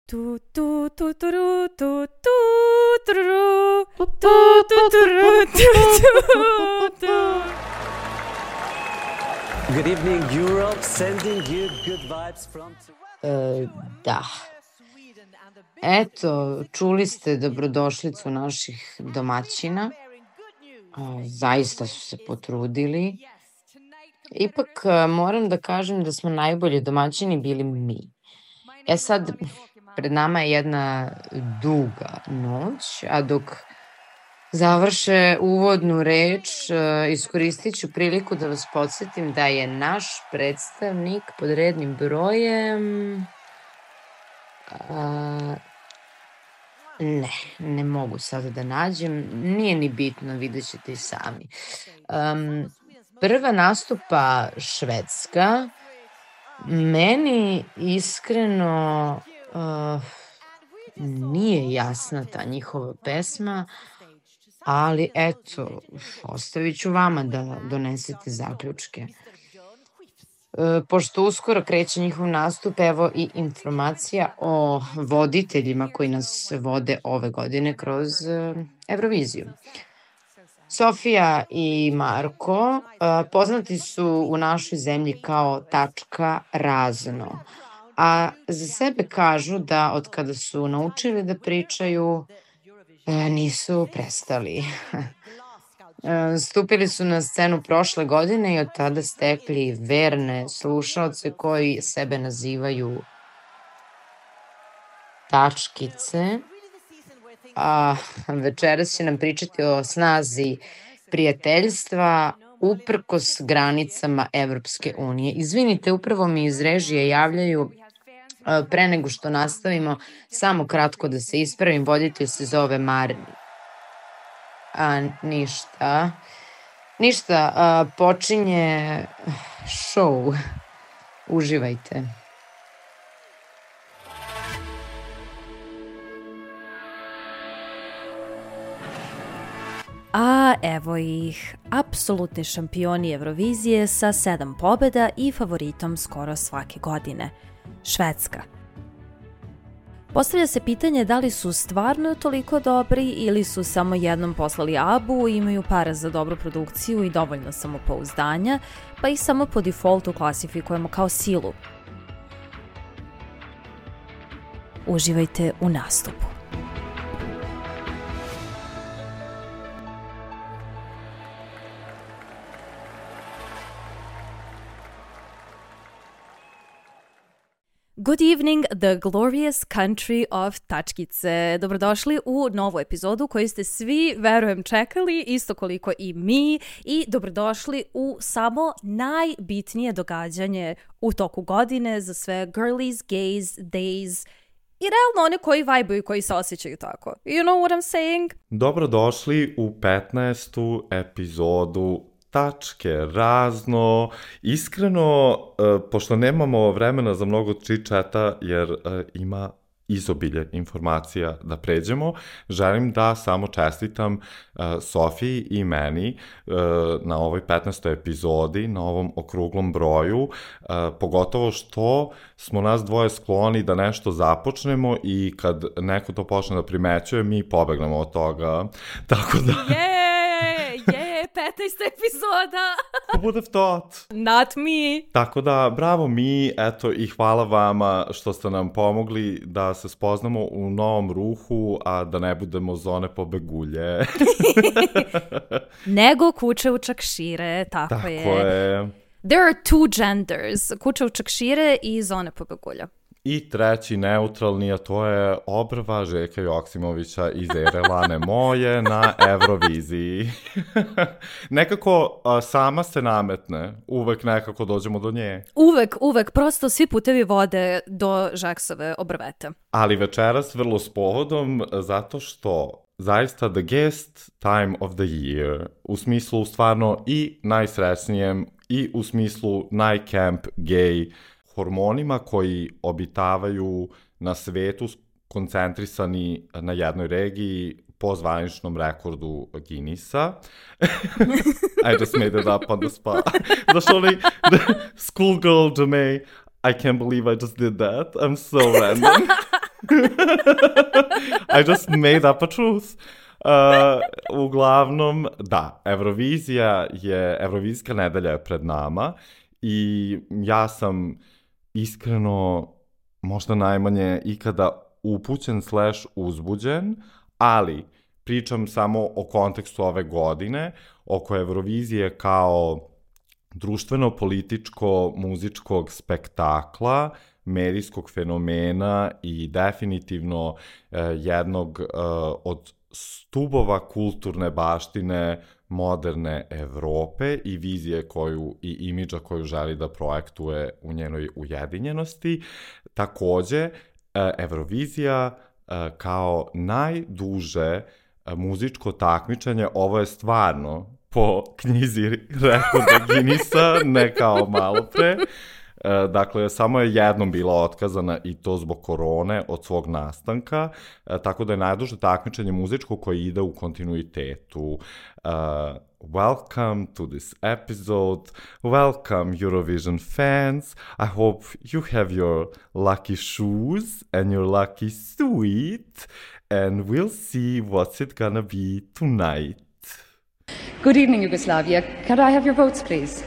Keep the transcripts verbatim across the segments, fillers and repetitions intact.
Tu tu tu tu tu tu tu tu tu tu tu. Good evening, Europe, sending you good vibes from... E, da. Eto, čuli ste dobrodošlicu naših domaćina. A, zaista su se potrudili. Ipak moram da kažem da smo najbolji domaćini bili mi. E sad, pred nama je jedna duga noć, a dok završe uvodnu reč, iskoristit ću priliku da vas podsjetim da je naš predstavnik pod rednim brojem... A, ne, ne mogu sada da nađem, nije ni bitno, vidjet ćete i sami. Um, prva nastupa Švedska. Meni iskreno uh, nije jasna ta njihova pesma, ali eto, ostavit ću vama da donesete zaključke. Pošto uskoro kreće njihov nastup, evo i informacija o voditeljima koji nas vode ove godine kroz Euroviziju. Sofija i Marko poznati su u našoj zemlji kao tačka razno, a za sebe kažu da od kada su naučili da pričaju, nisu prestali. Stupili su na scenu prošle godine i od tada stekli verne slušaoce koji sebe nazivaju tačkice. A večeras će nam pričati o snazi prijateljstva uprkos granicama Evropske unije. Izvinite, upravo mi iz režije javljaju, pre nego što nastavimo, samo kratko da se ispravim, voditelj se zove Marni. A ništa, ništa, a, počinje show. Uživajte. A evo ih, apsolutni šampioni Eurovizije sa sedam pobjeda i favoritom skoro svake godine. Švedska. Postavlja se pitanje da li su stvarno toliko dobri ili su samo jednom poslali Abu, imaju para za dobru produkciju i dovoljno samopouzdanja, pa ih samo po defaultu klasifikujemo kao silu. Uživajte u nastupu. Good evening, the glorious country of tačkice. Dobrodošli u novu epizodu koju ste svi, verujem, čekali, isto koliko i mi, i dobrodošli u samo najbitnije događanje u toku godine za sve girlies, gays, days i realno one koji vajbuju i koji se osjećaju tako. You know what I'm saying? Dobrodošli u petnaestu epizodu Tačke razno. Iskreno, pošto nemamo vremena za mnogo chit-chata jer ima izobilje informacija da pređemo, želim da samo čestitam Sofiji i meni na ovoj petnaestoj epizodi, na ovom okruglom broju, pogotovo što smo nas dvoje skloni da nešto započnemo i kad neko to počne da primećuje, mi pobegnemo od toga. Tako da... Yeah! Je, petnaesta epizoda. Who would have thought? Not me. Tako da, bravo mi, eto, i hvala vama što ste nam pomogli da se spoznamo u novom ruhu, a da ne budemo zone pobegulje. Nego kuće u čakšire, tako, tako je. Tako je. There are two genders, kuće u čakšire i zone pobegulja. I treći neutralni, a to je obrva Željka Joksimovića iz ere Lane moje na Euroviziji. Nekako a, sama se nametne, uvek nekako dođemo do nje. Uvek, uvek, prosto svi putevi vode do Žaksove obrvete. Ali večeras vrlo s povodom, zato što zaista the guest time of the year, u smislu stvarno i najsrećnijem i u smislu najcamp gay hormonima koji obitavaju na svetu koncentrisani na jednoj regiji po zvaničnom rekordu Guinnessa. I just made it up on the spot. Zašto li schoolgirl Jamae, I can't believe I just did that. I'm so random. I just made up a truth. Uh, uglavnom, da, Eurovizija je, Eurovizijska nedelja je pred nama i ja sam iskreno možda najmanje ikada upućen slash uzbuđen, ali pričam samo o kontekstu ove godine, oko Eurovizije kao društveno-političko-muzičkog spektakla, medijskog fenomena i definitivno uh, jednog uh, od stubova kulturne baštine moderne Evrope i vizije koju i imidža koju želi da projektuje u njenoj ujedinjenosti. Takođe, Eurovizija kao najduže muzičko takmičenje, ovo je stvarno po knjizi rekorda Guinnessa, ne kao malo pre. Dakle, samo je jednom bila otkazana i to zbog korone od svog nastanka, tako da je najduže takmičenje muzičko koje ide u kontinuitetu. Uh, welcome to this episode. Welcome Eurovision fans. I hope you have your lucky shoes and your lucky suite, and we'll see what's it gonna be tonight. Good evening, Yugoslavia. Could I have your votes, please?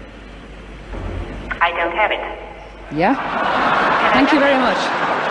I don't have it. Yeah? Thank you very much.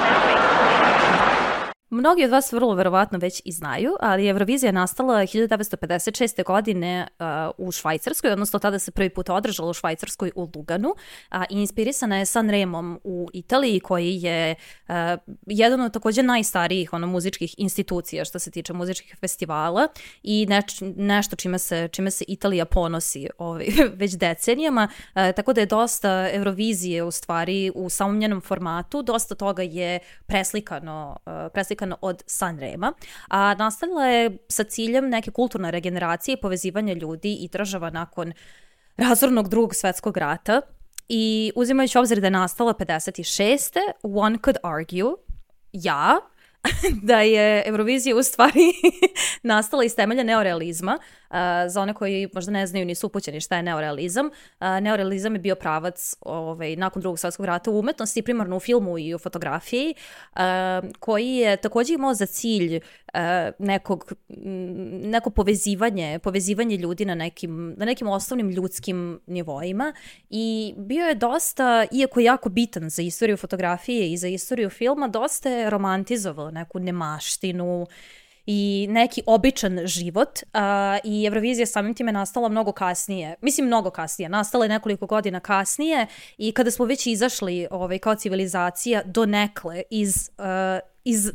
Mnogi od vas vrlo verovatno već i znaju, ali Eurovizija je nastala hiljadu devetsto pedeset šeste. godine uh, u Švajcarskoj, odnosno tada se prvi put održala u Švajcarskoj u Luganu, a uh, inspirisana je Sanremom u Italiji, koji je uh, jedan od također najstarijih ono, muzičkih institucija što se tiče muzičkih festivala i neč, nešto čime se, čime se Italija ponosi ovaj, već decenijama, uh, tako da je dosta Eurovizije u stvari u samom njenom formatu, dosta toga je preslikano, uh, preslikano od Sanrema, a nastavila je sa ciljem neke kulturne regeneracije i povezivanja ljudi i država nakon razornog drugog svetskog rata i uzimajući obzir da je nastala pedeset šeste. one could argue, ja, da je Eurovizija u stvari nastala iz temelja neorealizma. Uh, za one koji možda ne znaju, nisu upućeni šta je neorealizam. Uh, neorealizam je bio pravac ovaj, nakon drugog svjetskog rata u umetnosti, primarno u filmu i u fotografiji, uh, koji je također imao za cilj uh, nekog, neko povezivanje, povezivanje ljudi na nekim, na nekim osnovnim ljudskim nivoima i bio je dosta, iako jako bitan za istoriju fotografije i za istoriju filma, dosta je romantizovao neku nemaštinu i neki običan život uh, i Eurovizija samim time nastala mnogo kasnije, mislim mnogo kasnije, nastala je nekoliko godina kasnije i kada smo već izašli ovaj, kao civilizacija donekle iz, uh, iz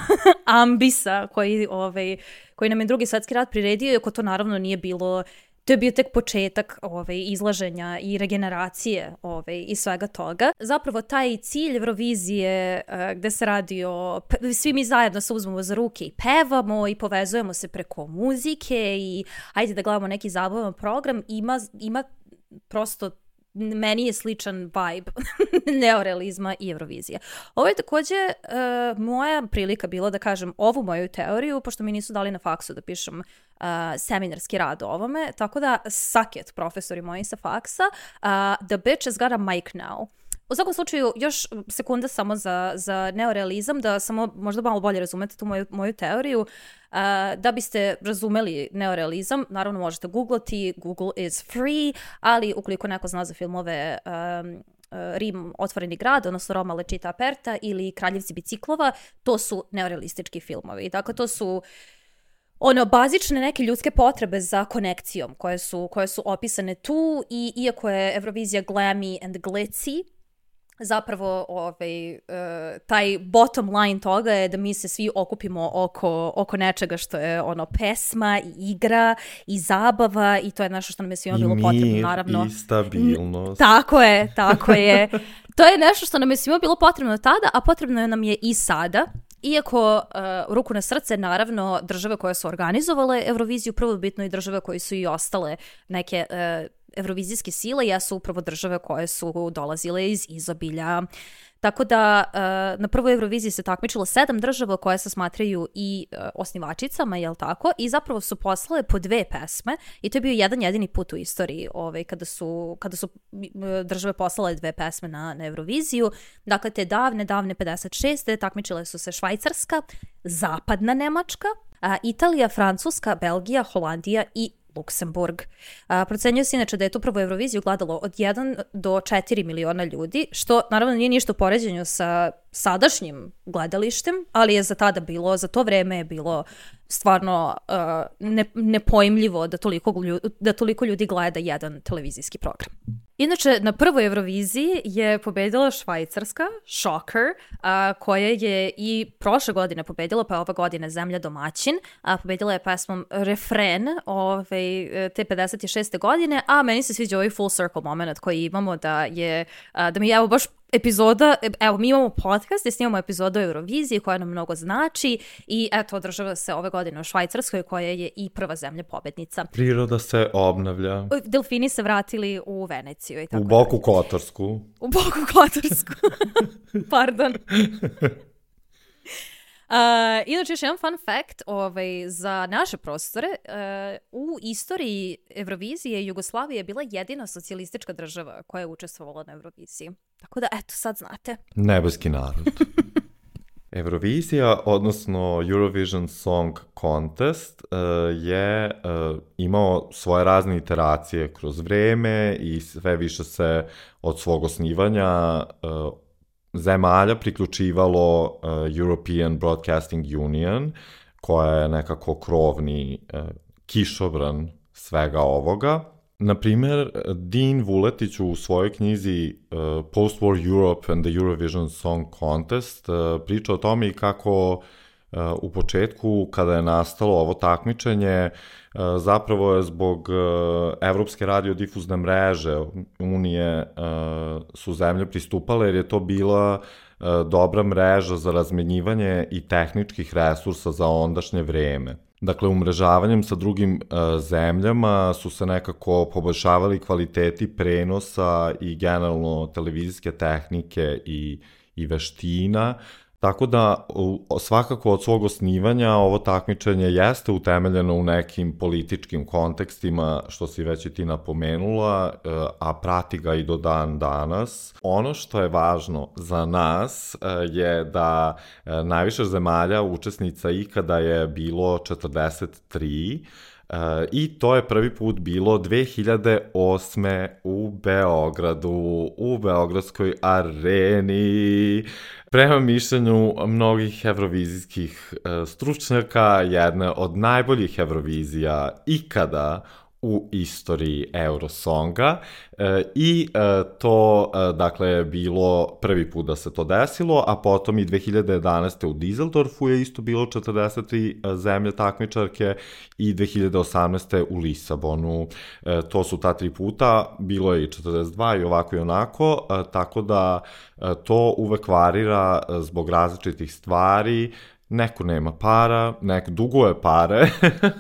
ambisa koji, ovaj, koji nam je drugi svjetski rat priredio, iako to naravno nije bilo. To je bio tek početak ovaj, izlaženja i regeneracije ovaj, i svega toga. Zapravo taj cilj Eurovizije uh, gde se radi o, svi mi zajedno se uzmemo za ruke i pevamo i povezujemo se preko muzike i ajde da gledamo neki zabavan program, ima, ima prosto, meni je sličan vibe neorealizma i Eurovizije. Ovo je također uh, moja prilika bila da kažem ovu moju teoriju, pošto mi nisu dali na faksu da pišem uh, seminarski rad o ovome, tako da suck it, profesori moji sa faksa. Uh, the bitch has got a mic now. U svakom slučaju, još sekunda samo za, za neorealizam, da samo možda malo bolje razumete tu moju, moju teoriju. Uh, da biste razumeli neorealizam, naravno možete googlati, Google is free, ali ukoliko neko zna za filmove um, uh, Rim, otvoreni grad, odnosno Roma la città aperta ili Kraljevci biciklova, to su neorealistički filmovi. Dakle, to su ono, bazične neke ljudske potrebe za konekcijom koje su, koje su opisane tu i iako je Eurovizija glammy and glitzy, zapravo ovaj, uh, taj bottom line toga je da mi se svi okupimo oko, oko nečega što je ono pesma i igra i zabava i to je nešto što nam je svima bilo potrebno, naravno. I stabilnost. Tako je, tako je. To je nešto što nam je svima bilo potrebno tada, a potrebno nam je i sada. Iako, uh, ruku na srce, naravno, države koje su organizovale Euroviziju, prvobitno i države koje su i ostale neke uh, evrovizijske sile, jesu upravo države koje su dolazile iz izobilja Tako da uh, na prvoj Euroviziji se takmičilo sedam država koje se smatraju i uh, osnivačicama, jel tako? I zapravo su poslale po dve pesme i to je bio jedan jedini put u istoriji ovaj, kada, su, kada su države poslale dve pesme na, na Euroviziju. Dakle, te davne, davne pedeset šeste takmičile su se Švajcarska, Zapadna Nemačka, uh, Italija, Francuska, Belgija, Holandija i Luksemburg. A, procenjuje se inače da je tu prvo Euroviziju gledalo od jedan do četiri miliona ljudi, što naravno nije ništa u poređenju sa sadašnjim gledalištem, ali je za tada bilo, za to vreme je bilo stvarno uh, ne, nepojmljivo da toliko, ljudi, da toliko ljudi gleda jedan televizijski program. Inače, na prvoj Euroviziji je pobedila Švajcarska, Shocker, a, koja je i prošle godine pobedila, pa ova godina zemlja domaćin, a pobedila je pesmom Refren ove, te pedeset šeste godine, a meni se sviđa ovaj full circle moment koji imamo da je, a, da mi je evo baš epizoda, evo mi imamo podcast gdje snimamo epizodu o Euroviziji koja nam mnogo znači i eto održava se ove godine u Švajcarskoj koja je i prva zemlja pobednica. Priroda se obnavlja. Delfini se vratili u Veneciju i tako. U Boku Kotorsku. U Boku Kotorsku. Pardon. Uh, inače, još jedan fun fact ovaj, za naše prostore. Uh, u istoriji Eurovizije Jugoslavija je bila jedina socijalistička država koja je učestvovala na Euroviziji. Tako da, eto, sad znate. Nebeski narod. Eurovizija, odnosno Eurovision Song Contest, uh, je uh, imao svoje razne iteracije kroz vreme i sve više se od svog osnivanja uh, zemalja priključivalo uh, European Broadcasting Union, koja je nekako krovni uh, kišobran svega ovoga. Naprimjer, Dean Vuletić u svojoj knjizi uh, Post-War Europe and the Eurovision Song Contest uh, priča o tome i kako uh, u početku, kada je nastalo ovo takmičenje, uh, zapravo je zbog uh, Evropske radiodifuzne mreže Unije uh, su zemlje pristupale, jer je to bila uh, dobra mreža za razmenjivanje i tehničkih resursa za ondašnje vreme. Dakle, umrežavanjem sa drugim uh, zemljama su se nekako poboljšavali kvaliteti prenosa i generalno televizijske tehnike i, i veština, tako da u, svakako od svog osnivanja ovo takmičenje jeste utemeljeno u nekim političkim kontekstima, što si već i ti napomenula, uh, a prati ga i do dan danas. Ono što je važno za nas uh, je da uh, najviše zemalja učesnica ikada je bilo četrdeset tri, Uh, i to je prvi put bilo dve hiljade osme u Beogradu, u Beogradskoj areni. Prema mišljenju mnogih evrovizijskih uh, stručnjaka, jedna od najboljih Eurovizija ikada u istoriji Eurosonga e, i e, to e, dakle je bilo prvi put da se to desilo, a potom i dve hiljade jedanaeste u Düsseldorfu je isto bilo četrdeset tri zemlje takmičarke i dve hiljade osamnaeste u Lisabonu. E, to su ta tri puta, bilo je i četrdeset dva i ovako i onako, e, tako da e, to uvek varira e, zbog različitih stvari. Neko nema para, neko duguje pare.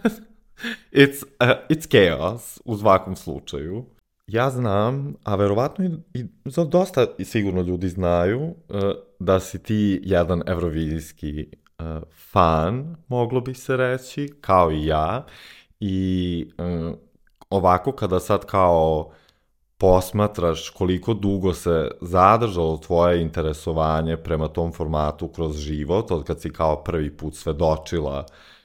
It's, uh, it's chaos u svakom slučaju. Ja znam, a verovatno i, i za dosta sigurno ljudi znaju, uh, da si ti jedan evrovizijski uh, fan, moglo bi se reći, kao i ja. I uh, ovako kada sad kao posmatraš koliko dugo se zadržalo tvoje interesovanje prema tom formatu kroz život, od kad si kao prvi put svedočila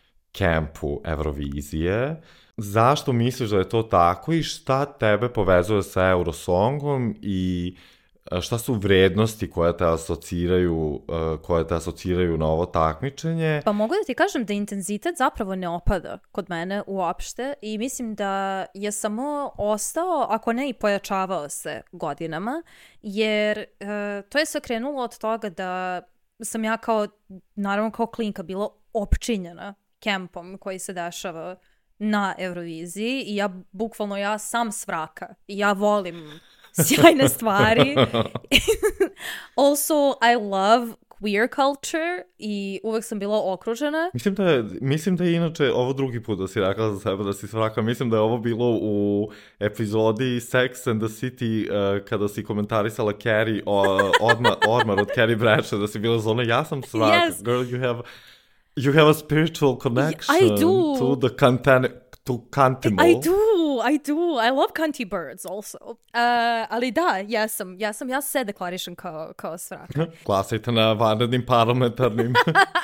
kempu Eurovizije. Zašto misliš da je to tako i šta tebe povezuje sa Eurosongom i šta su vrednosti koje te asociraju, koje te asociraju na ovo takmičenje? Pa mogu da ti kažem da intenzitet zapravo ne opada kod mene uopšte i mislim da je samo ostao, ako ne i pojačavao se godinama, jer e, to je sve krenulo od toga da sam ja kao, naravno kao klinka bila opčinjena kempom koji se dešava na Euroviziji i ja, bukvalno ja sam s vraka i ja volim sjajne stvari. Also, I love queer culture i uvek sam bila okružena. Mislim da je, mislim da je inače ovo drugi put da si rekla za sebe da si svaka. Mislim da je ovo bilo u epizodi Sex and the City uh, kada si komentarisala Carrie, uh, odmar, odmar od Carrie Bradshaw, da si bila zona, ja sam svaka. Yes. Girl, you have, you have a spiritual connection I do. to the content, to Cantimal. I do, I do. I love cunty birds also. Uh, ali da, ja sam, ja sam, ja se deklarišem kao, kao svraka. Glasajte na vanrednim parlamentarnim.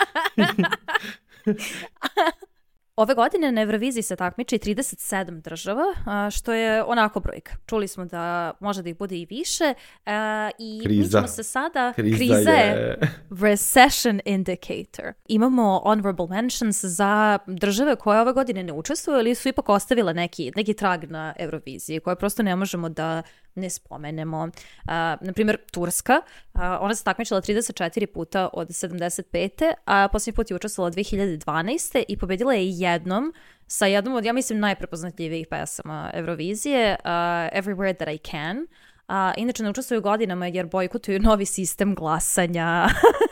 Ove godine na Euroviziji se takmiči trideset sedam država, što je onako brojka. Čuli smo da može da ih bude i više. I kriza. Mi ćemo se sada... Kriza, kriza je... recession indicator. Imamo honorable mentions za države koje ove godine ne učestvuju, ali su ipak ostavile neki, neki trag na Euroviziji, koje prosto ne možemo da ne spomenemo. Uh, naprimjer, Turska, uh, ona se takmičila trideset četiri puta od sedamdeset pete a posljednji put je učestvovala dve hiljade dvanaeste i pobedila je jednom sa jednom od, ja mislim, najprepoznatljivijih pesama Eurovizije, uh, Everywhere That I Can. Uh, inače, ne učestvuju godinama jer bojkotuju novi sistem glasanja.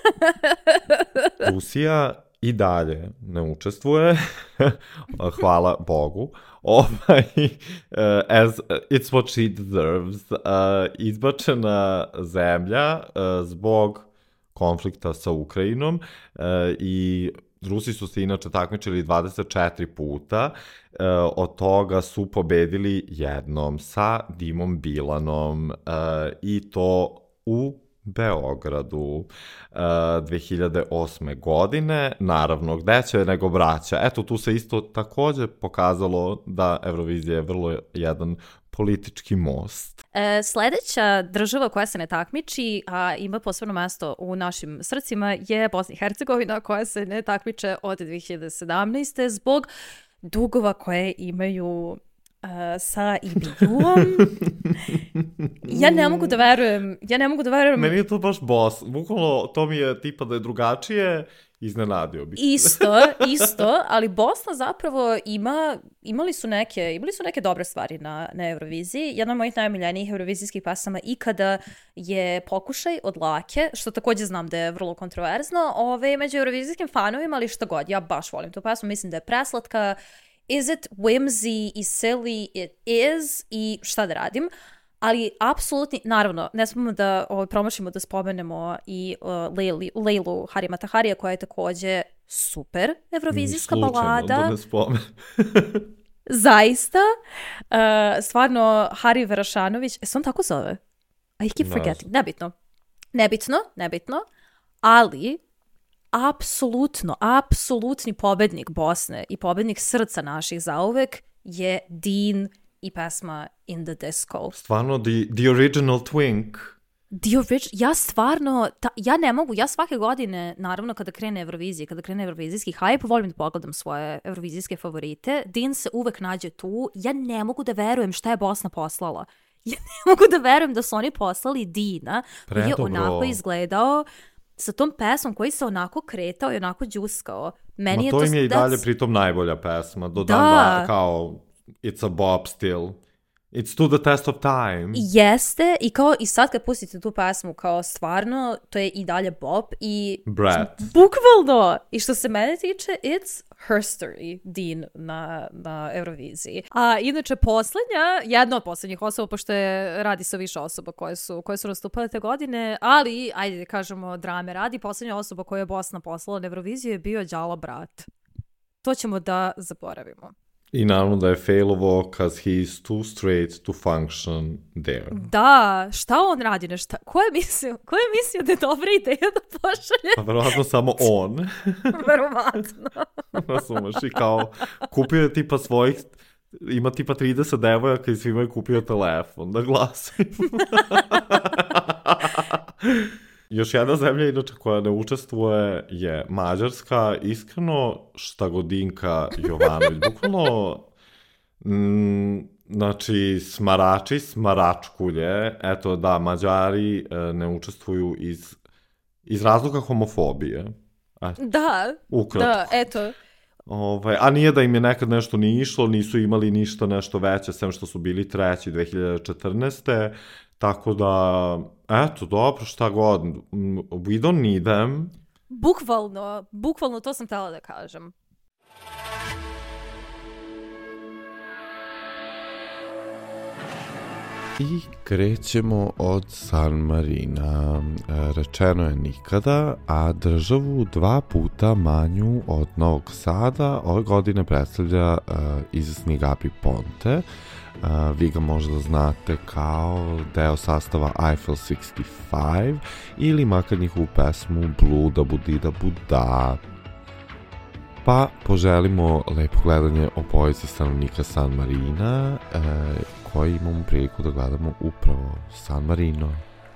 Rusija i dalje ne učestvuje, hvala Bogu, ovaj, uh, as it's what she deserves, uh, izbačena zemlja uh, zbog konflikta sa Ukrajinom uh, i Rusi su se inače takmičili dvadeset četiri puta, uh, od toga su pobedili jednom sa Dimom Bilanom uh, i to u Beogradu uh, dve hiljade osme godine, naravno gde će nego braća. Eto, tu se isto takođe pokazalo da Eurovizija je vrlo jedan politički most. E, sledeća država koja se ne takmiči, a ima posebno mesto u našim srcima, je Bosna i Hercegovina, koja se ne takmiče od dve hiljade sedamnaeste zbog dugova koje imaju Uh, sa I B U-om. Ja ne mogu da verujem, ja ne mogu da verujem. Meni je to baš boss. Bukvalno to mi je tipa da je drugačije, iznenadio bi. Isto, isto, ali Bosna zapravo ima, imali su neke, imali su neke dobre stvari na, na Euroviziji. Jedna od mojih najomiljenijih eurovizijskih pesama ikada je Pokušaj od Lake, što takođe znam da je vrlo kontroverzno ove, među eurovizijskim fanovima, ali šta god, ja baš volim tu pesmu, mislim da je preslatka. Is it whimsy i silly? It is. I šta da radim? Ali apsolutni, naravno, ne smemo da ovaj, promašimo da spomenemo i uh, Lejli, Lejlu Hari Mataharija, koja je takođe super evrovizijska balada. Da ne spomen. Zaista. Uh, stvarno, Hari Verašanović, e, se on tako zove? I keep forgetting. Nebitno. Nebitno, nebitno. Ali... apsolutno, apsolutni pobednik Bosne i pobednik srca naših zauvek je Dean i pesma In the Disco. Stvarno, the, the original twink. The orig- ja stvarno, ta, ja ne mogu, ja svake godine, naravno kada krene Eurovizija, kada krene Eurovizijski hype, volim da pogledam svoje Eurovizijske favorite. Dean se uvek nađe tu, ja ne mogu da verujem šta je Bosna poslala. Ja ne mogu da verujem da su oni poslali Deana, koji je onako izgledao sa tom pesmom koji se onako kretao i onako džuskao. Meni Ma je to im je i dalje that's... pritom najbolja pesma. Do da. dan da, kao it's a bop still. It's to the test of time. Jeste, i kao i sad kad pustite tu pesmu, kao stvarno, to je i dalje bop i... Brat. Bukvalno! I što se mene tiče, it's her story, Dean na, na Euroviziji. A inače, poslednja, jedna od poslednjih osoba, pošto je, radi sa više osoba koje su, koje su nastupale te godine, ali, ajde da kažemo, drame radi, poslednja osoba koju je Bosna poslala na Euroviziju je bio Đala Brat. To ćemo da zaboravimo. I naravno da je failovo cause he's too straight to function there. Da, šta on radi? Nešta? Ko je mislio, ko je mislio da je dobra ideja da pošalje? Pa verovatno samo on. Verovatno. Razumeš, i kao kupio je tipa svojih, ima tipa trideset devojaka i svima je kupio telefon da glasaju. Još jedna zemlja, inače, koja ne učestvuje je Mađarska. Iskreno, šta godinka Jovanović. Bukvalno, m, znači, smarači, smaračkulje. Eto, da, Mađari e, ne učestvuju iz, iz razloga homofobije. Eto, da, ukratko. da, eto. Ovaj, a nije da im je nekad nešto nije išlo, nisu imali ništa nešto veće, sem što su bili treći dve hiljade četrnaeste. Tako da, eto, dobro, šta god, we don't need them. Bukvalno, bukvalno to sam htjela da kažem. I krećemo od San Marina. Rečeno je nikada, a državu dva puta manju od Novog Sada ove godine predstavlja uh, izvesni Gabi Ponte. Uh, vi ga možda znate kao deo sastava Eiffel šezdeset pet ili makar njihovu pesmu Blue da budi da buda. Pa poželimo lepo gledanje obojici stanovnika San Marina, uh, koji imamo priliku da gledamo upravo San Marino.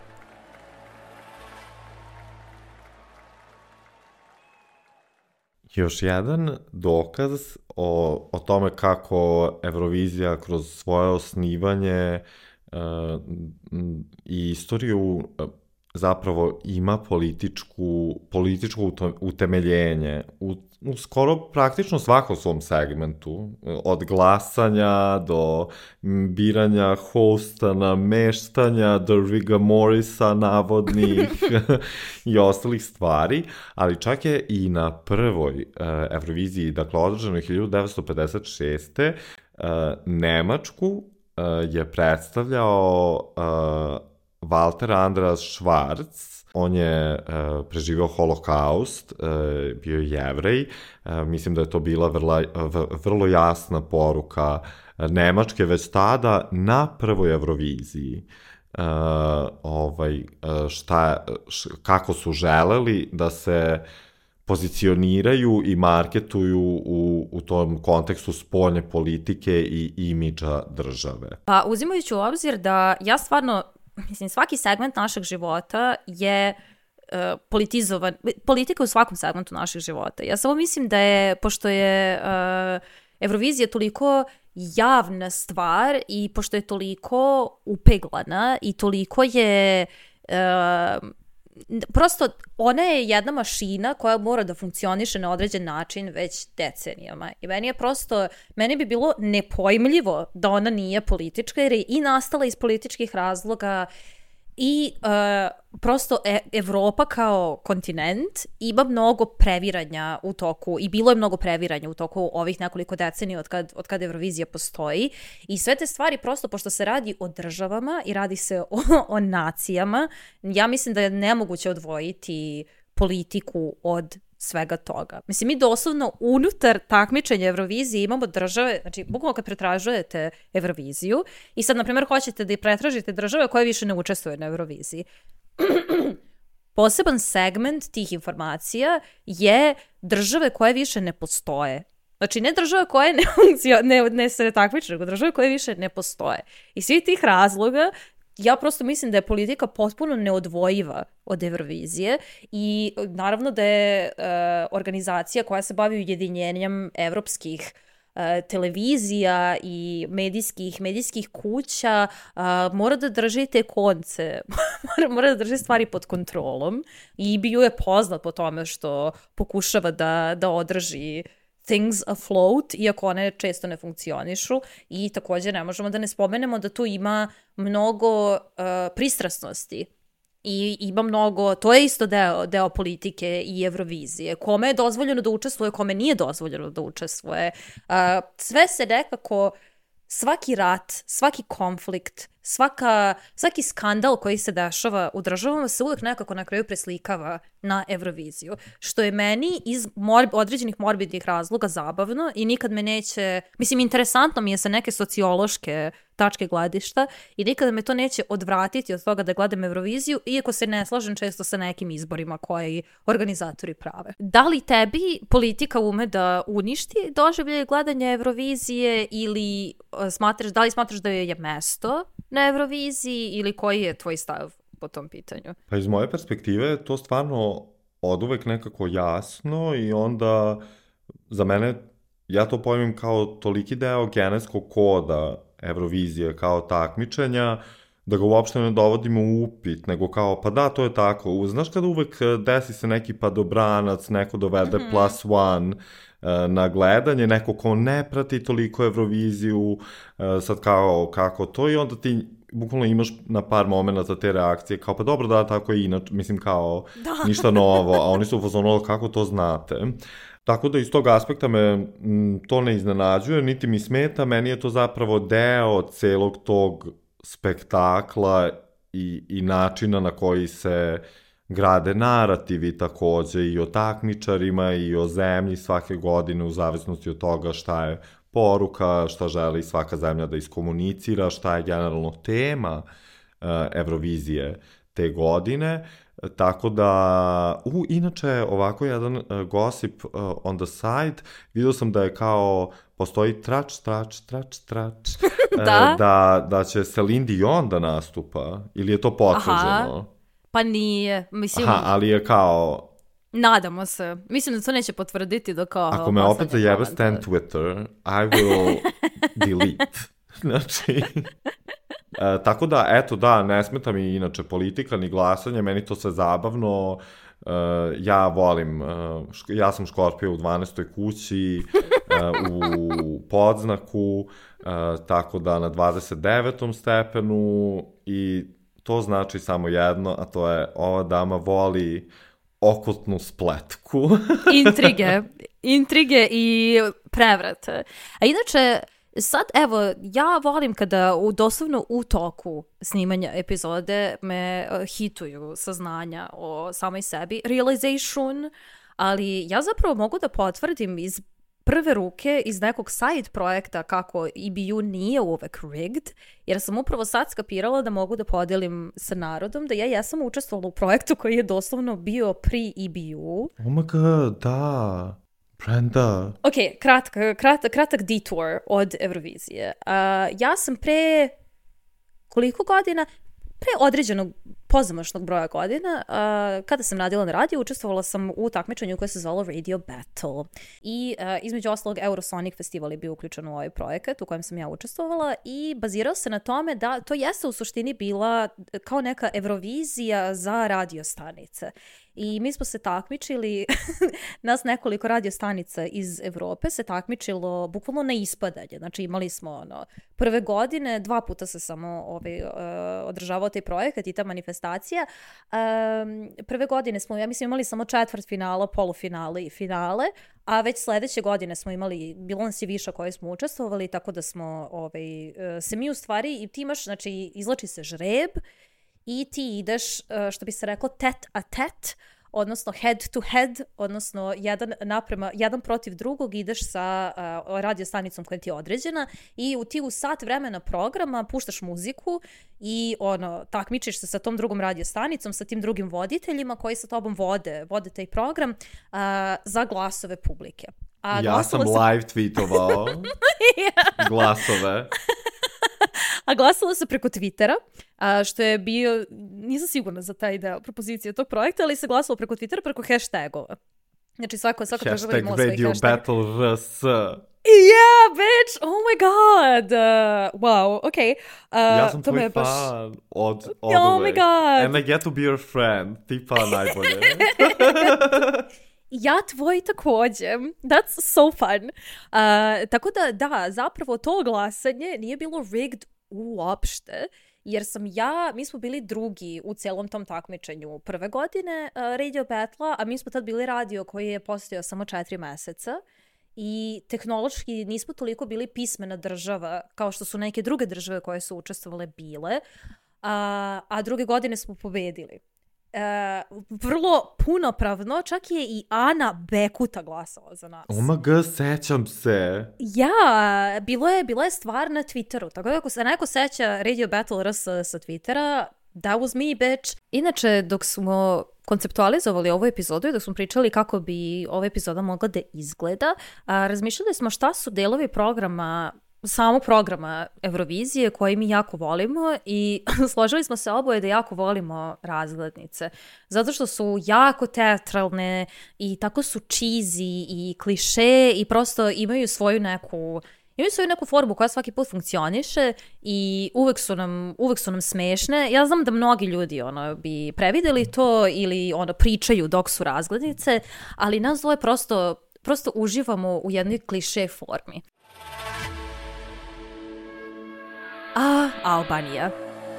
Još jedan dokaz o, o tome kako Eurovizija kroz svoje osnivanje uh, i istoriju uh, zapravo ima političku, političko utemeljenje u, u skoro praktično svakom svom segmentu, od glasanja do biranja hosta, nameštanja do Riga Morrisa navodnih i ostalih stvari, ali čak je i na prvoj uh, Euroviziji, dakle održanoj hiljadu devetsto pedeset šeste. Uh, Nemačku uh, je predstavljao uh, Walter Andreas Schwarz. On je uh, preživio holokaust, uh, bio je Jevrej. Uh, mislim da je to bila vrlo, vrlo jasna poruka Nemačke već tada na prvoj Euroviziji. Uh, ovaj, šta, š, kako su želeli da se pozicioniraju i marketuju u, u tom kontekstu spoljne politike i imidža države. Pa uzimajući u obzir da ja stvarno, mislim, svaki segment našeg života je uh, politizovan, politika u svakom segmentu našeg života. Ja samo mislim da je, pošto je uh, Eurovizija toliko javna stvar i pošto je toliko upeglana i toliko je uh, prosto ona je jedna mašina koja mora da funkcioniše na određen način već decenijama. I meni je prosto, meni bi bilo nepojmljivo da ona nije politička, jer je i nastala iz političkih razloga i uh, prosto e- Evropa kao kontinent ima mnogo previranja u toku i bilo je mnogo previranja u toku ovih nekoliko decenija od kad, od kad Eurovizija postoji i sve te stvari prosto pošto se radi o državama i radi se o, o nacijama, ja mislim da je nemoguće odvojiti politiku od svega toga. Mislim, mi doslovno unutar takmičenja Eurovizije imamo države, znači, bukvalno kad pretražujete Euroviziju i sad, na primjer, hoćete da pretražite države koje više ne učestvuju na Euroviziji. Poseban segment tih informacija je države koje više ne postoje. Znači, ne države koje ne, ne, ne se takmiče, nego države koje više ne postoje. I svi tih razloga ja prosto mislim da je politika potpuno neodvojiva od Eurovizije i naravno da je uh, organizacija koja se bavi ujedinjenjem evropskih uh, televizija i medijskih, medijskih kuća uh, mora da drži te konce, mora, mora da drži stvari pod kontrolom i bio je poznat po tome što pokušava da, da održi things afloat, iako one često ne funkcionišu i također ne možemo da ne spomenemo da tu ima mnogo uh, pristrasnosti i ima mnogo, to je isto deo, deo politike i Eurovizije. Kome je dozvoljeno da učestvuje, kome nije dozvoljeno da učestvuje. Uh, sve se nekako, svaki rat, svaki konflikt, svaka, svaki skandal koji se dešava u državama se uvijek nekako na kraju preslikava na Euroviziju, što je meni iz mor- određenih morbidnih razloga zabavno i nikad me neće, mislim, interesantno mi je sa neke sociološke tačke gledišta i nikada me to neće odvratiti od toga da gledam Euroviziju, iako se ne slažem često sa nekim izborima koji organizatori prave. Da li tebi politika ume da uništi doživlje gledanja Eurovizije ili smatraš, da li smatraš da je mesto na Euroviziji ili koji je tvoj stav po tom pitanju? Pa iz moje perspektive je to stvarno oduvek nekako jasno i onda za mene, ja to pojmim kao toliki deo genetskog koda Eurovizije kao takmičenja, da ga uopšte ne dovodimo u upit, nego kao, pa da, to je tako. Znaš kada uvek desi se neki padobranac, neko dovede mm-hmm. plus one na gledanje, neko ko ne prati toliko Euroviziju, sad kao kako to i onda ti bukvalno imaš na par momenta te reakcije, kao pa dobro da, tako je inače, mislim kao da. Ništa novo, a oni su u fazonu kako to znate. Tako da iz tog aspekta me m, to ne iznenađuje, niti mi smeta, meni je to zapravo deo celog tog spektakla i, i načina na koji se grade narativi takođe i o takmičarima i o zemlji svake godine u zavisnosti od toga šta je poruka, šta želi svaka zemlja da iskomunicira, šta je generalno tema uh, Evrovizije te godine. Tako da, u, inače, ovako jedan uh, gossip uh, on the side, vidio sam da je kao, postoji trač, trač, trač, trač, da? Uh, da, da će Celine Dion da nastupa, ili je to potvrđeno? Aha, pa nije, mislim... Aha, ali je kao... Nadamo se. Mislim da to neće potvrditi do kao... Ako me opet zajebe Stan Twitter, I will delete. Znači... E, tako da, eto da, ne smeta mi inače politika ni glasanje, meni to sve zabavno, e, ja volim, e, šk- ja sam Škorpio u dvanaestoj kući, e, u podznaku, e, tako da na dvadeset devetom stepenu i to znači samo jedno, a to je ova dama voli okultnu spletku. Intrige, intrige i prevrate. A inače, sad, evo, ja volim kada u, doslovno u toku snimanja epizode me uh, hituju saznanja o samoj sebi, realization, ali ja zapravo mogu da potvrdim iz prve ruke, iz nekog side projekta kako E B U nije uvek rigged, jer sam upravo sad skapirala da mogu da podelim sa narodom da ja jesam učestvovala u projektu koji je doslovno bio pri E B U. Oh my god, da... Brenda. Ok, kratak, kratak, kratak detour od Eurovizije. Uh, ja sam pre koliko godina, pre određenog pozamašnog broja godina, uh, kada sam radila na radiju, učestvovala sam u takmičenju koje se zvalo Radio Battle. I uh, između ostalog Eurosonic festival je bio uključen u ovaj projekat u kojem sam ja učestvovala i bazirao se na tome da to jeste u suštini bila kao neka Eurovizija za radio stanice. I mi smo se takmičili, nas nekoliko radio stanica iz Evrope se takmičilo bukvalno na ispadanje. Znači imali smo ono, prve godine, dva puta se samo ovaj, uh, održavao taj projekat i ta manifestacija. Um, prve godine smo, ja mislim, imali samo četvrt finala, polufinale i finale, a već sledeće godine smo imali, bilo nas je više koje smo učestvovali, tako da smo ovaj, uh, se mi u stvari, i ti imaš, znači izlači se žreb, i ti ideš, što bi se reklo, tet a tet, odnosno head to head, odnosno jedan, naprema, jedan protiv drugog ideš sa uh, radiostanicom koja ti je određena i u ti u sat vremena programa puštaš muziku i ono, takmičiš se sa tom drugom radiostanicom, sa tim drugim voditeljima koji sa tobom vode, vode taj program uh, za glasove publike. A ja sam se... live tweetovao glasove. A glasalo se preko Twittera, a, što je bio, nisam sigurna za taj deo propozicije tog projekta, ali se glasalo preko Twittera, preko hashtagova. Znači svako, svako država imala svoj hashtag. Hashtag Radio Battle R S. Yeah, bitch! Oh my god! Uh, wow, okay. Uh, ja sam to tvoj baš... fan od, od Oh uvek. my god! And I get to be your friend. Tipa najbolje. Ja tvoj takođe. That's so fun. Uh, tako da, da, zapravo to glasanje nije bilo rigged uopšte, jer sam ja, mi smo bili drugi u celom tom takmičenju prve godine uh, Radio Battle-a, a mi smo tad bili radio koji je postojao samo četiri meseca i tehnološki nismo toliko bili pismena država kao što su neke druge države koje su učestvovale bile, a, a druge godine smo pobedili. Uh, vrlo punopravno, čak je i Ana Bekuta glasala za nas. Oh my god, sećam se. Ja, bilo je, bilo je stvar na Twitteru, tako da ako se neko seća Radio Battle R S sa Twittera, that was me, bitch. Inače, dok smo konceptualizovali ovu epizodu i dok smo pričali kako bi ova epizoda mogla da izgleda, a, razmišljali smo šta su delovi programa, samog programa Eurovizije koji mi jako volimo i složili smo se oboje da jako volimo razglednice. Zato što su jako teatralne i tako su cheesy i kliše i prosto imaju svoju neku imaju svoju neku formu koja svaki put funkcioniše i uvek su nam, uvek su nam smešne. Ja znam da mnogi ljudi ono, bi prevideli to ili ono, pričaju dok su razglednice, ali nas dvoje prosto, prosto uživamo u jednoj kliše formi. A, Albanija.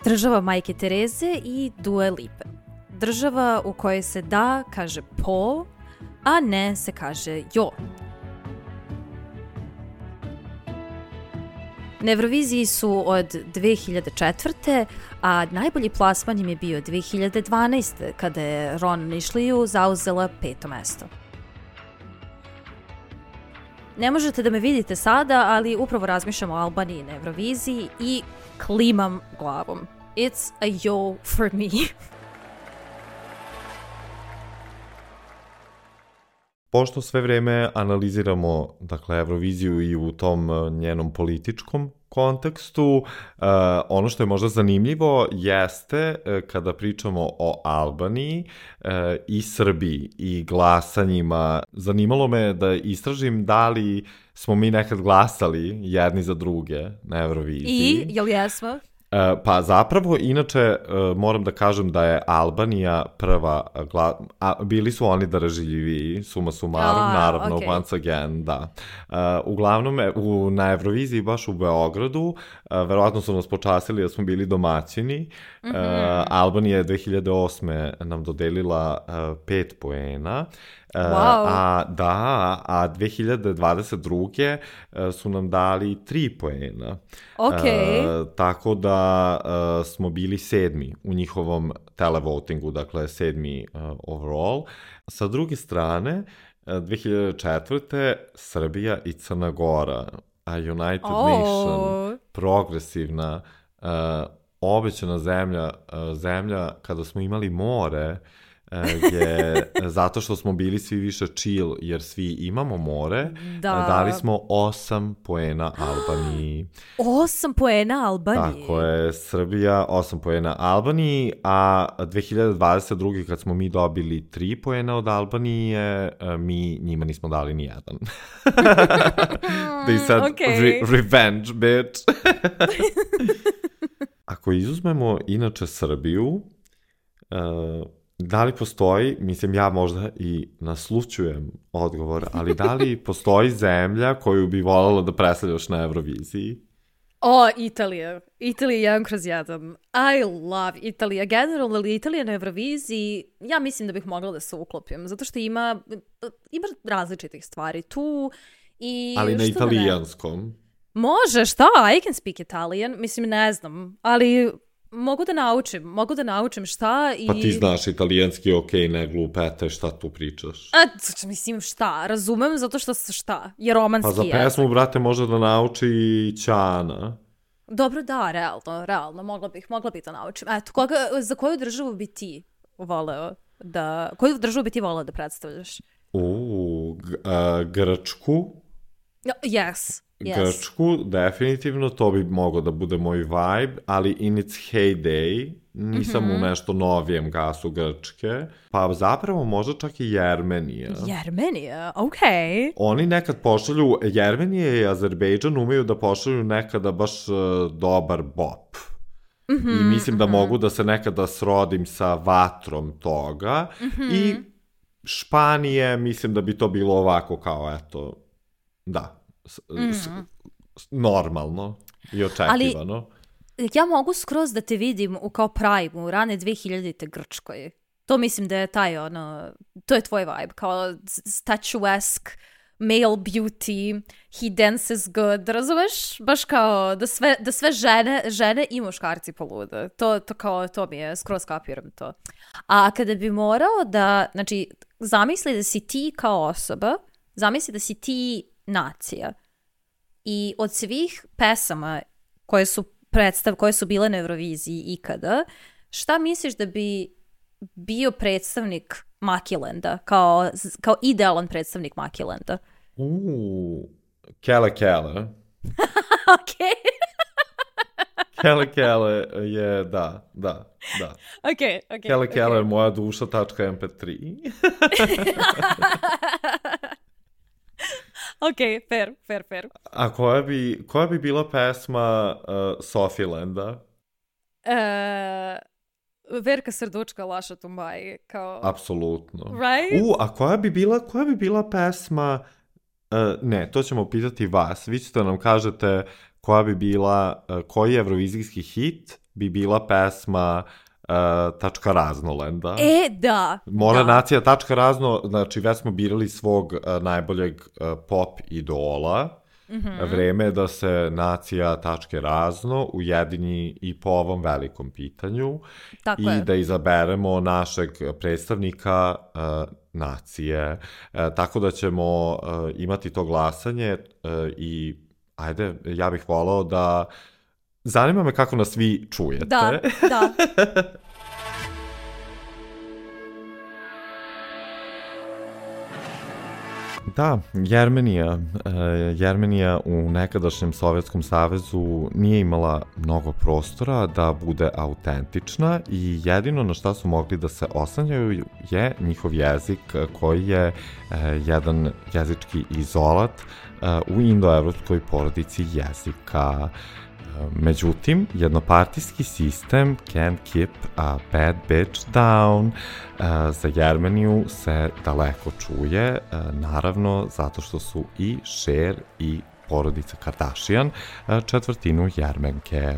Država Majke Tereze i Dua Lipe. Država u kojoj se da kaže po, a ne se kaže jo. Na Euroviziji su od dve hiljade četvrte. a najbolji plasman im je bio dve hiljade dvanaeste. kada je Ron Nišliju zauzela peto mesto. Ne možete da me vidite sada, ali upravo razmišljam o Albaniji na Euroviziji i klimam glavom. It's a yo for me. Pošto sve vreme analiziramo, dakle, Euroviziju i u tom njenom političkom kontekstu, uh, ono što je možda zanimljivo jeste uh, kada pričamo o Albaniji uh, i Srbiji i glasanjima. Zanimalo me da istražim da li smo mi nekad glasali jedni za druge na Euroviziji. I, jel jesmo? Uh, pa zapravo, inače, uh, moram da kažem da je Albanija prva, gla... a, bili su oni darežljiviji, suma sumarum, oh, naravno, okay. once again, da. Uh, uglavnom, u, na Euroviziji, baš u Beogradu, uh, verovatno su nas počastili da smo bili domaćini. Mm-hmm. Uh, Albanija je dve hiljade osme nam dodelila uh, pet poena. Wow. A, da, a dve hiljade dvadeset druge su nam dali tri poena. Okay. Uh, tako da uh, smo bili sedmi u njihovom televotingu, dakle sedmi uh, overall. Sa druge strane, uh, dve hiljade četvrte. Srbija i Crna Gora, a United oh. Nation, progresivna, uh, obećana zemlja, uh, zemlja kada smo imali more, je, zato što smo bili svi više chill, jer svi imamo more, da. Dali smo osam poena Albaniji. Osam poena Albaniji? Tako je, Srbija osam poena Albaniji, a dve hiljade dvadeset druge. kad smo mi dobili tri poena od Albanije, mi njima nismo dali ni jedan. They said, okay. Re- revenge, bitch. Ako izuzmemo inače Srbiju, uh, da li postoji, mislim ja možda i naslučujem odgovor, ali da li postoji zemlja koju bi voljela da predstavljaš na Euroviziji? O, Italija. Italija jedan kroz jedan. I love Italija. Generalno, ali Italija na Euroviziji, ja mislim da bih mogla da se uklopim, zato što ima, ima različitih stvari tu i... Ali na italijanskom? Može, šta? I can speak Italian. Mislim, ne znam, ali... Mogu da naučim, mogu da naučim šta i... Pa ti znaš italijanski, okej, ne glupete, šta tu pričaš? A, mislim, šta, razumem, zato što se šta, je romanski jezik. Pa za pesmu, jezik. Brate, može da nauči i Ćana. Dobro, da, realno, realno, mogla bih, mogla bih da naučim. Eto, koga, za koju državu bi ti voleo da, koju državu bi ti voleo da predstavljaš? U, g- uh, Grčku. Yes. Yes. Grčku, definitivno, to bi moglo da bude moj vibe, ali in its heyday, nisam mm-hmm. u nešto novijem gasu Grčke, pa zapravo možda čak i Jermenija. Jermenija, okej. Okay. Oni nekad pošalju, Jermenija i Azerbejdžan umeju da pošalju nekada baš uh, dobar bop. Mm-hmm, I mislim da mm-hmm. mogu da se nekada srodim sa vatrom toga. Mm-hmm. I Španije, mislim da bi to bilo ovako kao, eto, da. S, mm. s, normalno i očekivano. Ali ja mogu skroz da te vidim u kao Prime u rane dve hiljadite Grčkoj. To mislim da je taj ono, to je tvoj vibe, kao statuesque, male beauty, he dances good, razumeš? Baš kao da sve, da sve žene, žene i muškarci polude. To, to kao, to mi je, skroz kapiram to. A kada bi morao da, znači, zamisli da si ti kao osoba, zamisli da si ti nacija. I od svih pesama koje su predstav, koje su bile na Euroviziji ikada, šta misliš da bi bio predstavnik Makilenda, kao, kao idealan predstavnik Makilenda? Uuu, Kele Kele. Okej. Kele Kele je, da, da, da. Okej, okej. Kele Kele okay. je moja duša tačka em pe tri. Ok, fair, fair, fair. A koja bi, koja bi bila pesma uh, Sofilenda? Uh, Verka Srdučka, Laša Tumbaj, kao... Apsolutno. Right? U, a koja bi bila, koja bi bila pesma... Uh, ne, to ćemo pitati vas. Vi ćete nam kažete koja bi bila, koji evrovizijski hit bi bila pesma uh, Tačka Raznolenda. E, da. Mora da. nacija Tačka Razno, znači već smo birali svog uh, najboljeg uh, pop idola. Mm-hmm. Vreme je da se nacija Tačke Razno ujedini i po ovom velikom pitanju. Tako i je. Da izaberemo našeg predstavnika uh, nacije. Uh, tako da ćemo uh, imati to glasanje uh, i ajde, ja bih volao da... Zanima me kako nas vi čujete. Da, da. Da, Jermenija. Jermenija u nekadašnjem Sovjetskom savezu nije imala mnogo prostora da bude autentična i jedino na šta su mogli da se oslanjaju je njihov jezik koji je jedan jezički izolat u indoevropskoj porodici jezika. Međutim, jednopartijski sistem can't keep a bad bitch down. Za Jermeniju se daleko čuje, naravno zato što su i Cher i porodica Kardashian četvrtinu Jermenke.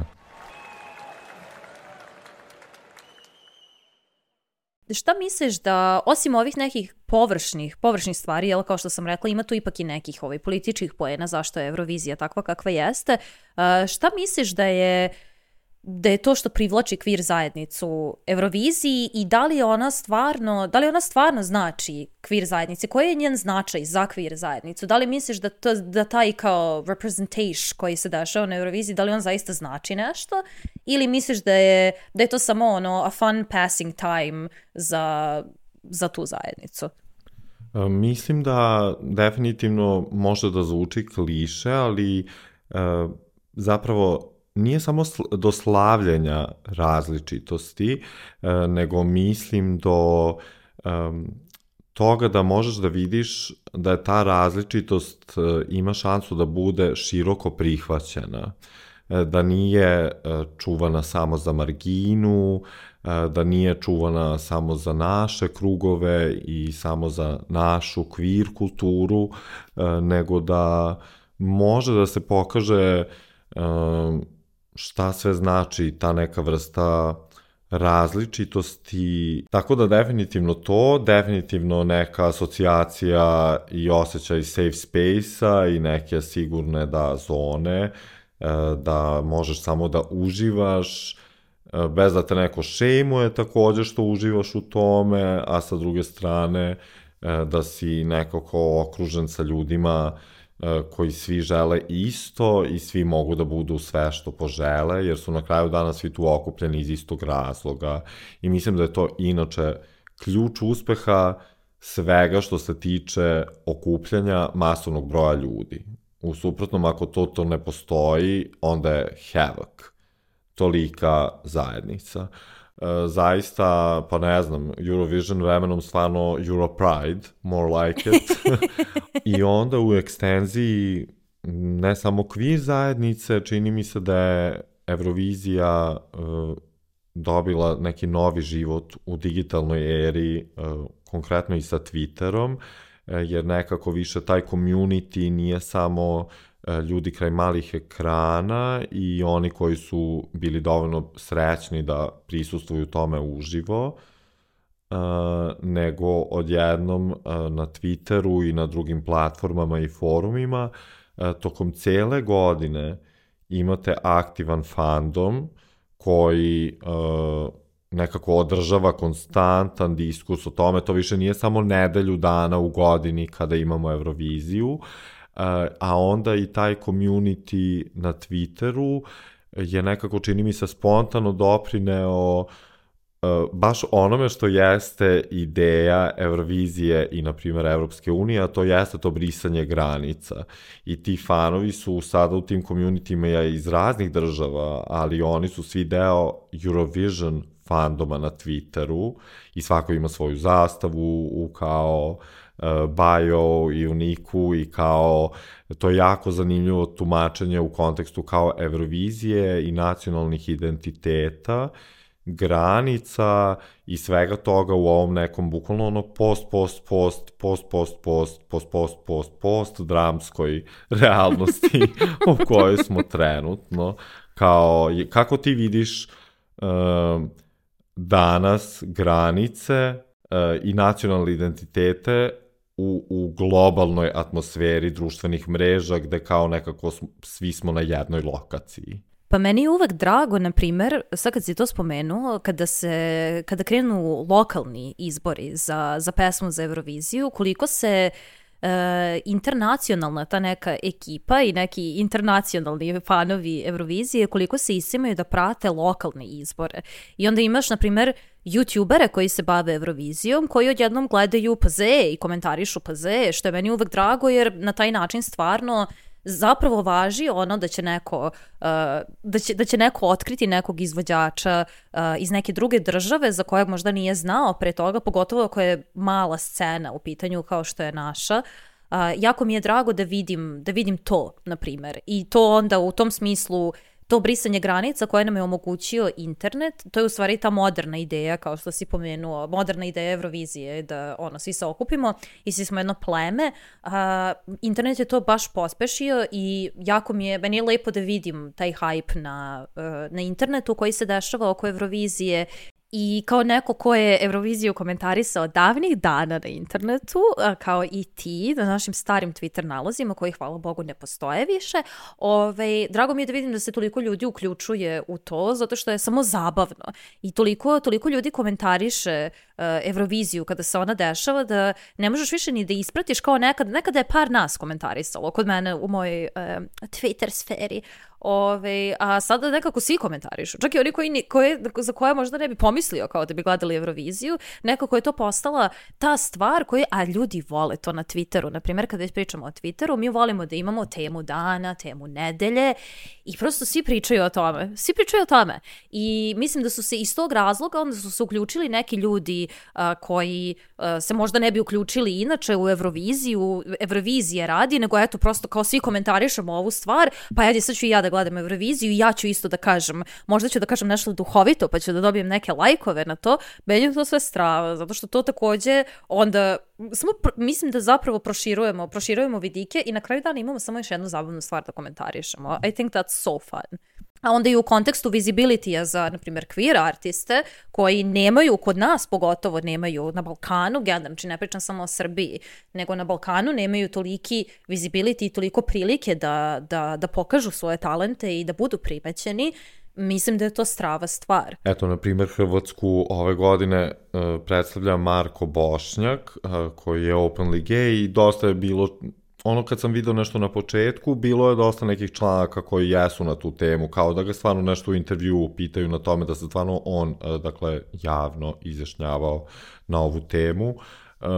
Šta misliš da, osim ovih nekih površnih, površnih stvari, jel, kao što sam rekla, ima tu ipak i nekih ovaj, političkih poena zašto je Eurovizija takva kakva jeste, šta misliš da je, da je to što privlači kvir zajednicu Euroviziji i da li je ona stvarno, da li ona stvarno znači kvir zajednici? Koji je njen značaj za kvir zajednicu? Da li misliš da, to, da taj kao representation koji se dešava na Euroviziji, da li on zaista znači nešto? Ili misliš da je, da je to samo ono a fun passing time za, za tu zajednicu? Mislim da definitivno može da zvuči kliše, ali uh, zapravo nije samo do slavljenja različitosti, uh, nego mislim do um, toga da možeš da vidiš da je ta različitost uh, ima šansu da bude široko prihvaćena, uh, da nije uh, čuvana samo za marginu, da nije čuvana samo za naše krugove i samo za našu queer kulturu, nego da može da se pokaže šta sve znači ta neka vrsta različitosti. Tako da definitivno to, definitivno neka asocijacija i osjećaj safe space-a i neke sigurne da zone, da možeš samo da uživaš, bez da te neko šejmuje takođe što uživaš u tome, a sa druge strane da si nekako okružen sa ljudima koji svi žele isto i svi mogu da budu sve što požele, jer su na kraju dana svi tu okupljeni iz istog razloga. I mislim da je to inače ključ uspeha svega što se tiče okupljanja masovnog broja ljudi. U suprotnom, ako to, to ne postoji, onda je havoc. Tolika zajednica. E, zaista, pa ne znam, Eurovision vremenom stvarno Europride, more like it. I onda u ekstenziji ne samo queer zajednice, čini mi se da je Eurovizija e, dobila neki novi život u digitalnoj eri, e, konkretno i sa Twitterom, e, jer nekako više taj community nije samo ljudi kraj malih ekrana i oni koji su bili dovoljno srećni da prisustvuju tome uživo, uh, nego odjednom uh, na Twitteru i na drugim platformama i forumima uh, tokom cele godine imate aktivan fandom koji uh, nekako održava konstantan diskurs o tome. To više nije samo nedelju dana u godini kada imamo Euroviziju, a onda i taj community na Twitteru je nekako, čini mi se, spontano doprineo baš onome što jeste ideja Eurovizije i, na primjer, Evropske unije, a to jeste to brisanje granica. I ti fanovi su sada u tim communityma iz raznih država, ali oni su svi deo Eurovision fandoma na Twitteru i svako ima svoju zastavu u kao bio i uniku i kao, to je jako zanimljivo tumačenje u kontekstu kao Eurovizije i nacionalnih identiteta, granica i svega toga u ovom nekom bukvalno ono post, post, post, post, post, post, post, post, post, post, dramskoj realnosti u kojoj smo trenutno. Kao, kako ti vidiš um, danas granice uh, i nacionalne identitete u, u globalnoj atmosferi društvenih mreža gde kao nekako svi smo na jednoj lokaciji? Pa meni je uvek drago, na primer, sad kad si to spomenuo, kada, se, kada krenu lokalni izbori za, za pesmu za Euroviziju, koliko se e, internacionalna ta neka ekipa i neki internacionalni fanovi Eurovizije, koliko se isimaju da prate lokalne izbore. I onda imaš, na primer, youtubere koji se bave Eurovizijom, koji odjednom gledaju Paze i komentarišu Paze, što je meni uvek drago, jer na taj način stvarno zapravo važi ono da će neko, uh, da će, da će neko otkriti nekog izvođača uh, iz neke druge države za kojeg možda nije znao pre toga, pogotovo ako je mala scena u pitanju kao što je naša. Uh, jako mi je drago da vidim, da vidim to, na primer. I to onda u tom smislu, to brisanje granica koje nam je omogućio internet, to je u stvari ta moderna ideja, kao što si pomenuo, moderna ideja Eurovizije, da ono, svi se okupimo i svi smo jedno pleme. A, internet je to baš pospešio i jako mi je, meni je lepo da vidim taj hype na, na internetu koji se dešava oko Eurovizije. I kao neko ko je Euroviziju komentarisao davnih dana na internetu, kao i ti, na našim starim Twitter nalozima, koji, hvala Bogu, ne postoje više, ove, drago mi je da vidim da se toliko ljudi uključuje u to, zato što je samo zabavno. I toliko, toliko ljudi komentariše uh, Euroviziju kada se ona dešava, da ne možeš više ni da ispratiš kao nekad. Nekada je par nas komentarisalo kod mene u mojoj uh, Twitter sferi. Ove, a sada nekako svi komentarišu. Čak i oni koji, koje, za koje možda ne bi pomislio kao da bi gledali Euroviziju, nekako je to postala ta stvar koju, a ljudi vole to na Twitteru. Naprimjer, kada pričamo o Twitteru, mi volimo da imamo temu dana, temu nedelje i prosto svi pričaju o tome. Svi pričaju o tome. I mislim da su se iz tog razloga onda su se uključili neki ljudi a, koji a, se možda ne bi uključili inače u Euroviziju, Eurovizije radi, nego eto prosto kao svi komentarišemo ovu stvar, pa ajde sad ću i ja da gledam Euroviziju i ja ću isto da kažem, možda ću da kažem nešto duhovito, pa ću da dobijem neke lajkove na to, meni je to sve strava, zato što to takođe onda, samo mislim da zapravo proširujemo, proširujemo vidike i na kraju dana imamo samo još jednu zabavnu stvar da komentarišemo. I think that's so fun. A onda i u kontekstu visibility-a za, na primjer, queer artiste, koji nemaju, kod nas pogotovo nemaju, na Balkanu, znači ne pričam samo o Srbiji, nego na Balkanu nemaju toliki visibility i toliko prilike da, da, da pokažu svoje talente i da budu primećeni. Mislim da je to strava stvar. Eto, na primjer, Hrvatsku ove godine uh, predstavlja Marko Bošnjak, uh, koji je openly gay i dosta je bilo... Ono kad sam vidio nešto na početku, bilo je dosta nekih članaka koji jesu na tu temu, kao da ga stvarno nešto u intervjuu pitaju na tome da se stvarno on, dakle, javno izjašnjavao na ovu temu. E,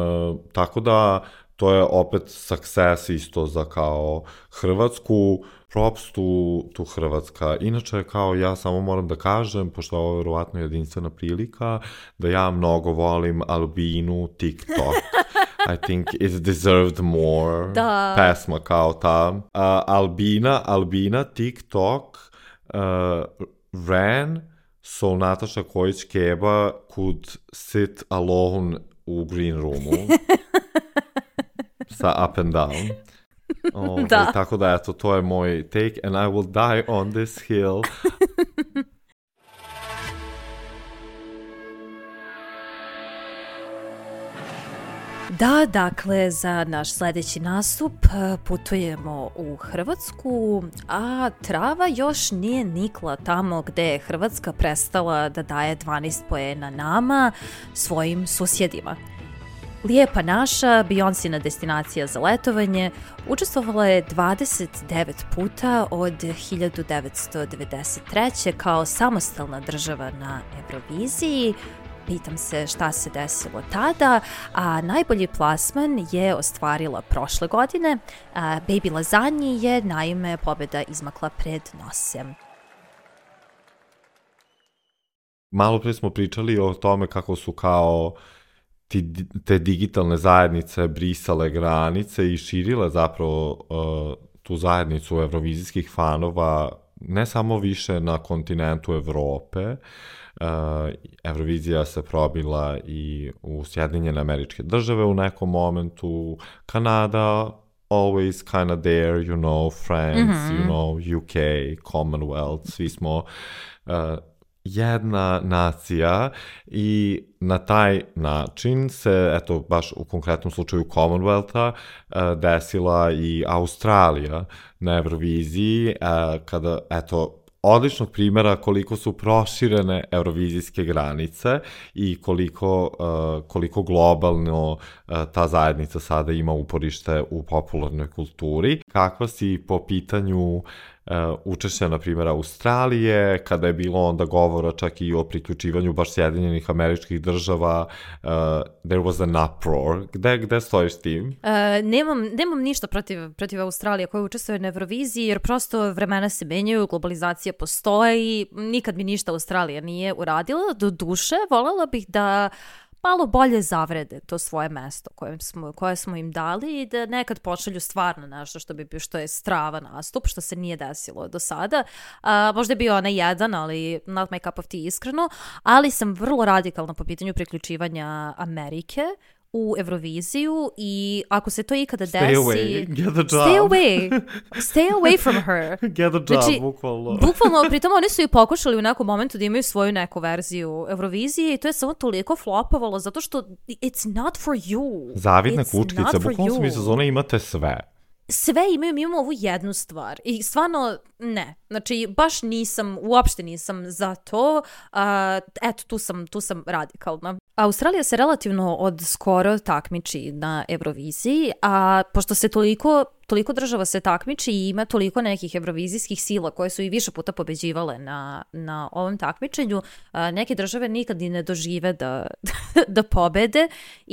tako da, to je opet success isto za kao Hrvatsku, props tu, tu Hrvatska. Inače, kao ja samo moram da kažem, pošto ovo je verovatno jedinstvena prilika, da ja mnogo volim Albinu TikTok. I think it deserved more. Da. Pesma kao ta. Uh, Albina, Albina TikTok uh, ran so Nataša Kojić-Keba could sit alone u green roomu sa up and down. Oh, da. Tako da, eto, to je moj take and I will die on this hill. Da, dakle, za naš sledeći nastup putujemo u Hrvatsku, a trava još nije nikla tamo gde je Hrvatska prestala da daje dvanaest poena nama, svojim susjedima. Lijepa naša, Beyoncina destinacija za letovanje, učestvovala je dvadeset devet puta od hiljadu devetsto devedeset treće kao samostalna država na Euroviziji. Pitam se šta se desilo tada, a najbolji plasman je ostvarila prošle godine. A Baby Lasagni je naime pobjeda izmakla pred nosem. Malo pre smo pričali o tome kako su kao ti, te digitalne zajednice brisale granice i širile zapravo uh, tu zajednicu evrovizijskih fanova ne samo više na kontinentu Evrope, Eurovizija se probila i u Sjedinjene Američke Države u nekom momentu, Kanada always kind of there, you know, France, mm-hmm. you know, U K, Commonwealth, svi smo uh, jedna nacija i na taj način se, eto, baš u konkretnom slučaju Commonwealtha, uh, desila i Australija na Euroviziji, uh, kada, eto, odličnog primjera koliko su proširene eurovizijske granice i koliko, uh, koliko globalno uh, ta zajednica sada ima uporište u popularnoj kulturi. Kakva si po pitanju Uh, učešća, na primjer, Australije, kada je bilo onda govora čak i o priključivanju baš Sjedinjenih Američkih Država, uh, there was an uproar. Gde, gde stojiš s tim? Uh, nemam, nemam ništa protiv, protiv Australije koja učestvuje na Euroviziji, jer prosto vremena se menjaju, globalizacija postoji, nikad mi ništa Australija nije uradila. Do duše, voljela bih da malo bolje zavrede to svoje mesto koje smo, koje smo im dali i da nekad pošalju stvarno nešto što, bi, što je strava nastup, što se nije desilo do sada. A, možda je bio onaj jedan, ali not my cup of tea, iskreno, ali sam vrlo radikalna po pitanju priključivanja Amerike u Euroviziju i ako se to ikada desi... Stay away, get the job. Stay away, stay away from her. Get the job, znači, bukvalno. Bukvalno, pritom oni su i pokušali u nekom momentu da imaju svoju neku verziju Eurovizije i to je samo toliko flopovalo zato što it's not for you. Zavidna it's kučkica, bukvalno su mi sezone imate sve. Sve imaju, mi imamo ovu jednu stvar i stvarno ne, znači baš nisam, uopšte nisam za to, uh, eto tu sam, tu sam radikalna. Australija se relativno od skoro takmiči na Euroviziji, a pošto se toliko, toliko država se takmiči i ima toliko nekih eurovizijskih sila koje su i više puta pobeđivale na, na ovom takmičenju, uh, neke države nikad ni ne dožive da, da pobede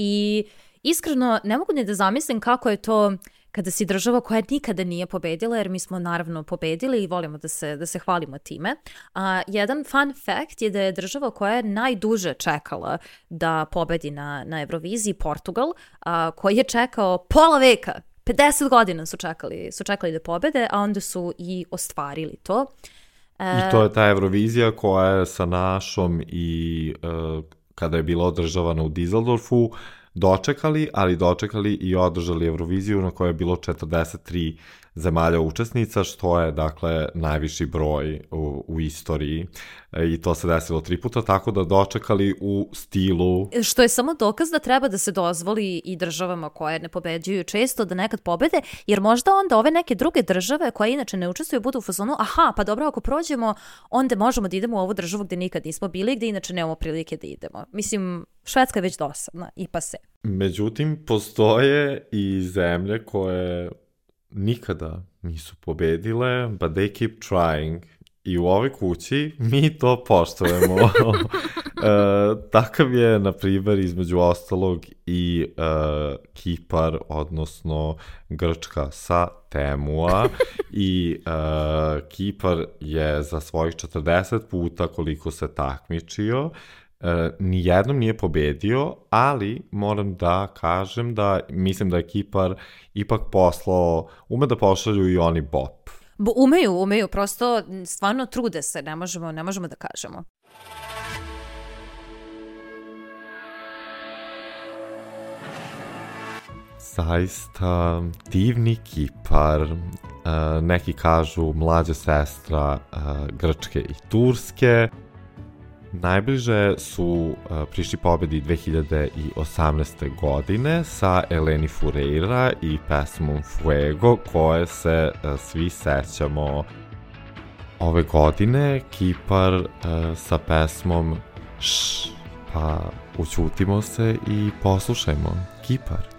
i iskreno ne mogu ni da zamislim kako je to kada si država koja nikada nije pobedila, jer mi smo naravno pobedili i volimo da se, da se hvalimo time. A, jedan fun fact je da je država koja je najduže čekala da pobedi na, na Euroviziji, Portugal, a, koji je čekao pola veka, pedeset godina su čekali, su čekali da pobede, a onda su i ostvarili to. E, I to je ta Eurovizija koja je sa našom i uh, kada je bila održavana u Düsseldorfu, dočekali, ali dočekali i održali Euroviziju na kojoj je bilo četrdeset tri zemalja učesnica, što je, dakle, najviši broj u, u istoriji. E, I to se desilo tri puta, tako da dočekali u stilu... Što je samo dokaz da treba da se dozvoli i državama koje ne pobeđuju često da nekad pobede, jer možda onda ove neke druge države koje inače ne učestvuju budu u fazonu, aha, pa dobro, ako prođemo, onda možemo da idemo u ovu državu gde nikad nismo bili, gde inače nemamo prilike da idemo. Mislim, Švedska je već dosadna i pa se. Međutim, postoje i zemlje koje nikada nisu pobedile, but they keep trying. I u ovoj kući mi to poštujemo. e, takav je, na primjer, između ostalog i e, Kipar, odnosno Grčka sa Temua. I e, Kipar je za svojih četrdeset puta koliko se takmičio, Uh, nijednom nije pobedio, ali moram da kažem da mislim da je Kipar ipak poslao, ume da pošalju i oni bop. Bo umeju, umeju, prosto stvarno trude se, ne možemo, ne možemo da kažemo. Zaista divni Kipar, uh, neki kažu mlađa sestra uh, Grčke i Turske. Najbliže su uh, prišli pobedi dve hiljade osamnaeste. godine sa Eleni Foureira i pesmom Fuego, koje se uh, svi sećamo. Ove godine Kipar uh, sa pesmom Šš, pa ućutimo se i poslušajmo Kipar.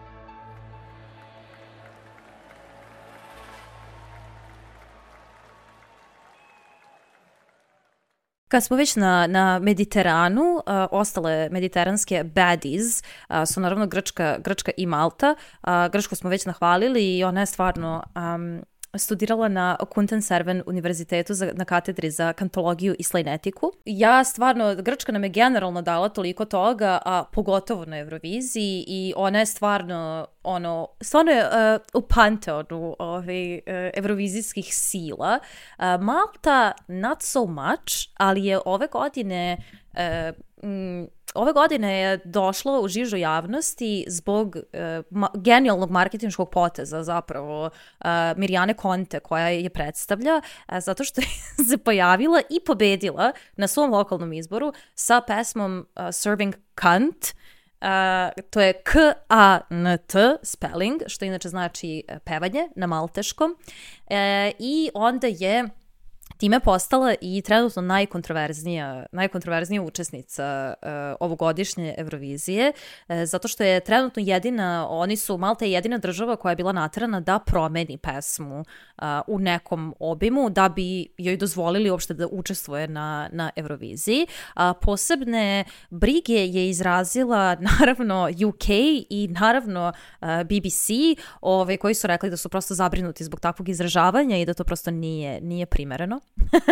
Kad smo već na, na Mediteranu, uh, ostale mediteranske baddies uh, su naravno Grčka, Grčka i Malta. Uh, Grčku smo već nahvalili i ona je stvarno um, studirala na Kunten-Serven univerzitetu za, na katedri za kantologiju i slajnetiku. Ja stvarno, Grčka nam je generalno dala toliko toga, a pogotovo na Euroviziji, i ona je stvarno, ono, stvarno je uh, u panteonu ovaj, uh, evrovizijskih sila. Uh, Malta not so much, ali je ove godine uh, mm, Ove godine je došlo u žižu javnosti zbog uh, ma- genijalnog marketinškog poteza zapravo uh, Mirjane Conte, koja je predstavlja, uh, zato što je se pojavila i pobedila na svom lokalnom izboru sa pesmom uh, Serving Cunt. Uh, to je K A N T spelling, što inače znači pevanje na malteškom. Uh, I onda je time postala i trenutno najkontroverznija, najkontroverznija učesnica uh, ovogodišnje Eurovizije, uh, zato što je trenutno jedina, oni su, Malta je jedina država koja je bila naterana da promeni pesmu uh, u nekom obimu da bi joj dozvolili uopšte da učestvuje na, na Euroviziji. Uh, posebne brige je izrazila naravno U K i naravno uh, B B C, ove, koji su rekli da su prosto zabrinuti zbog takvog izražavanja i da to prosto nije, nije primereno.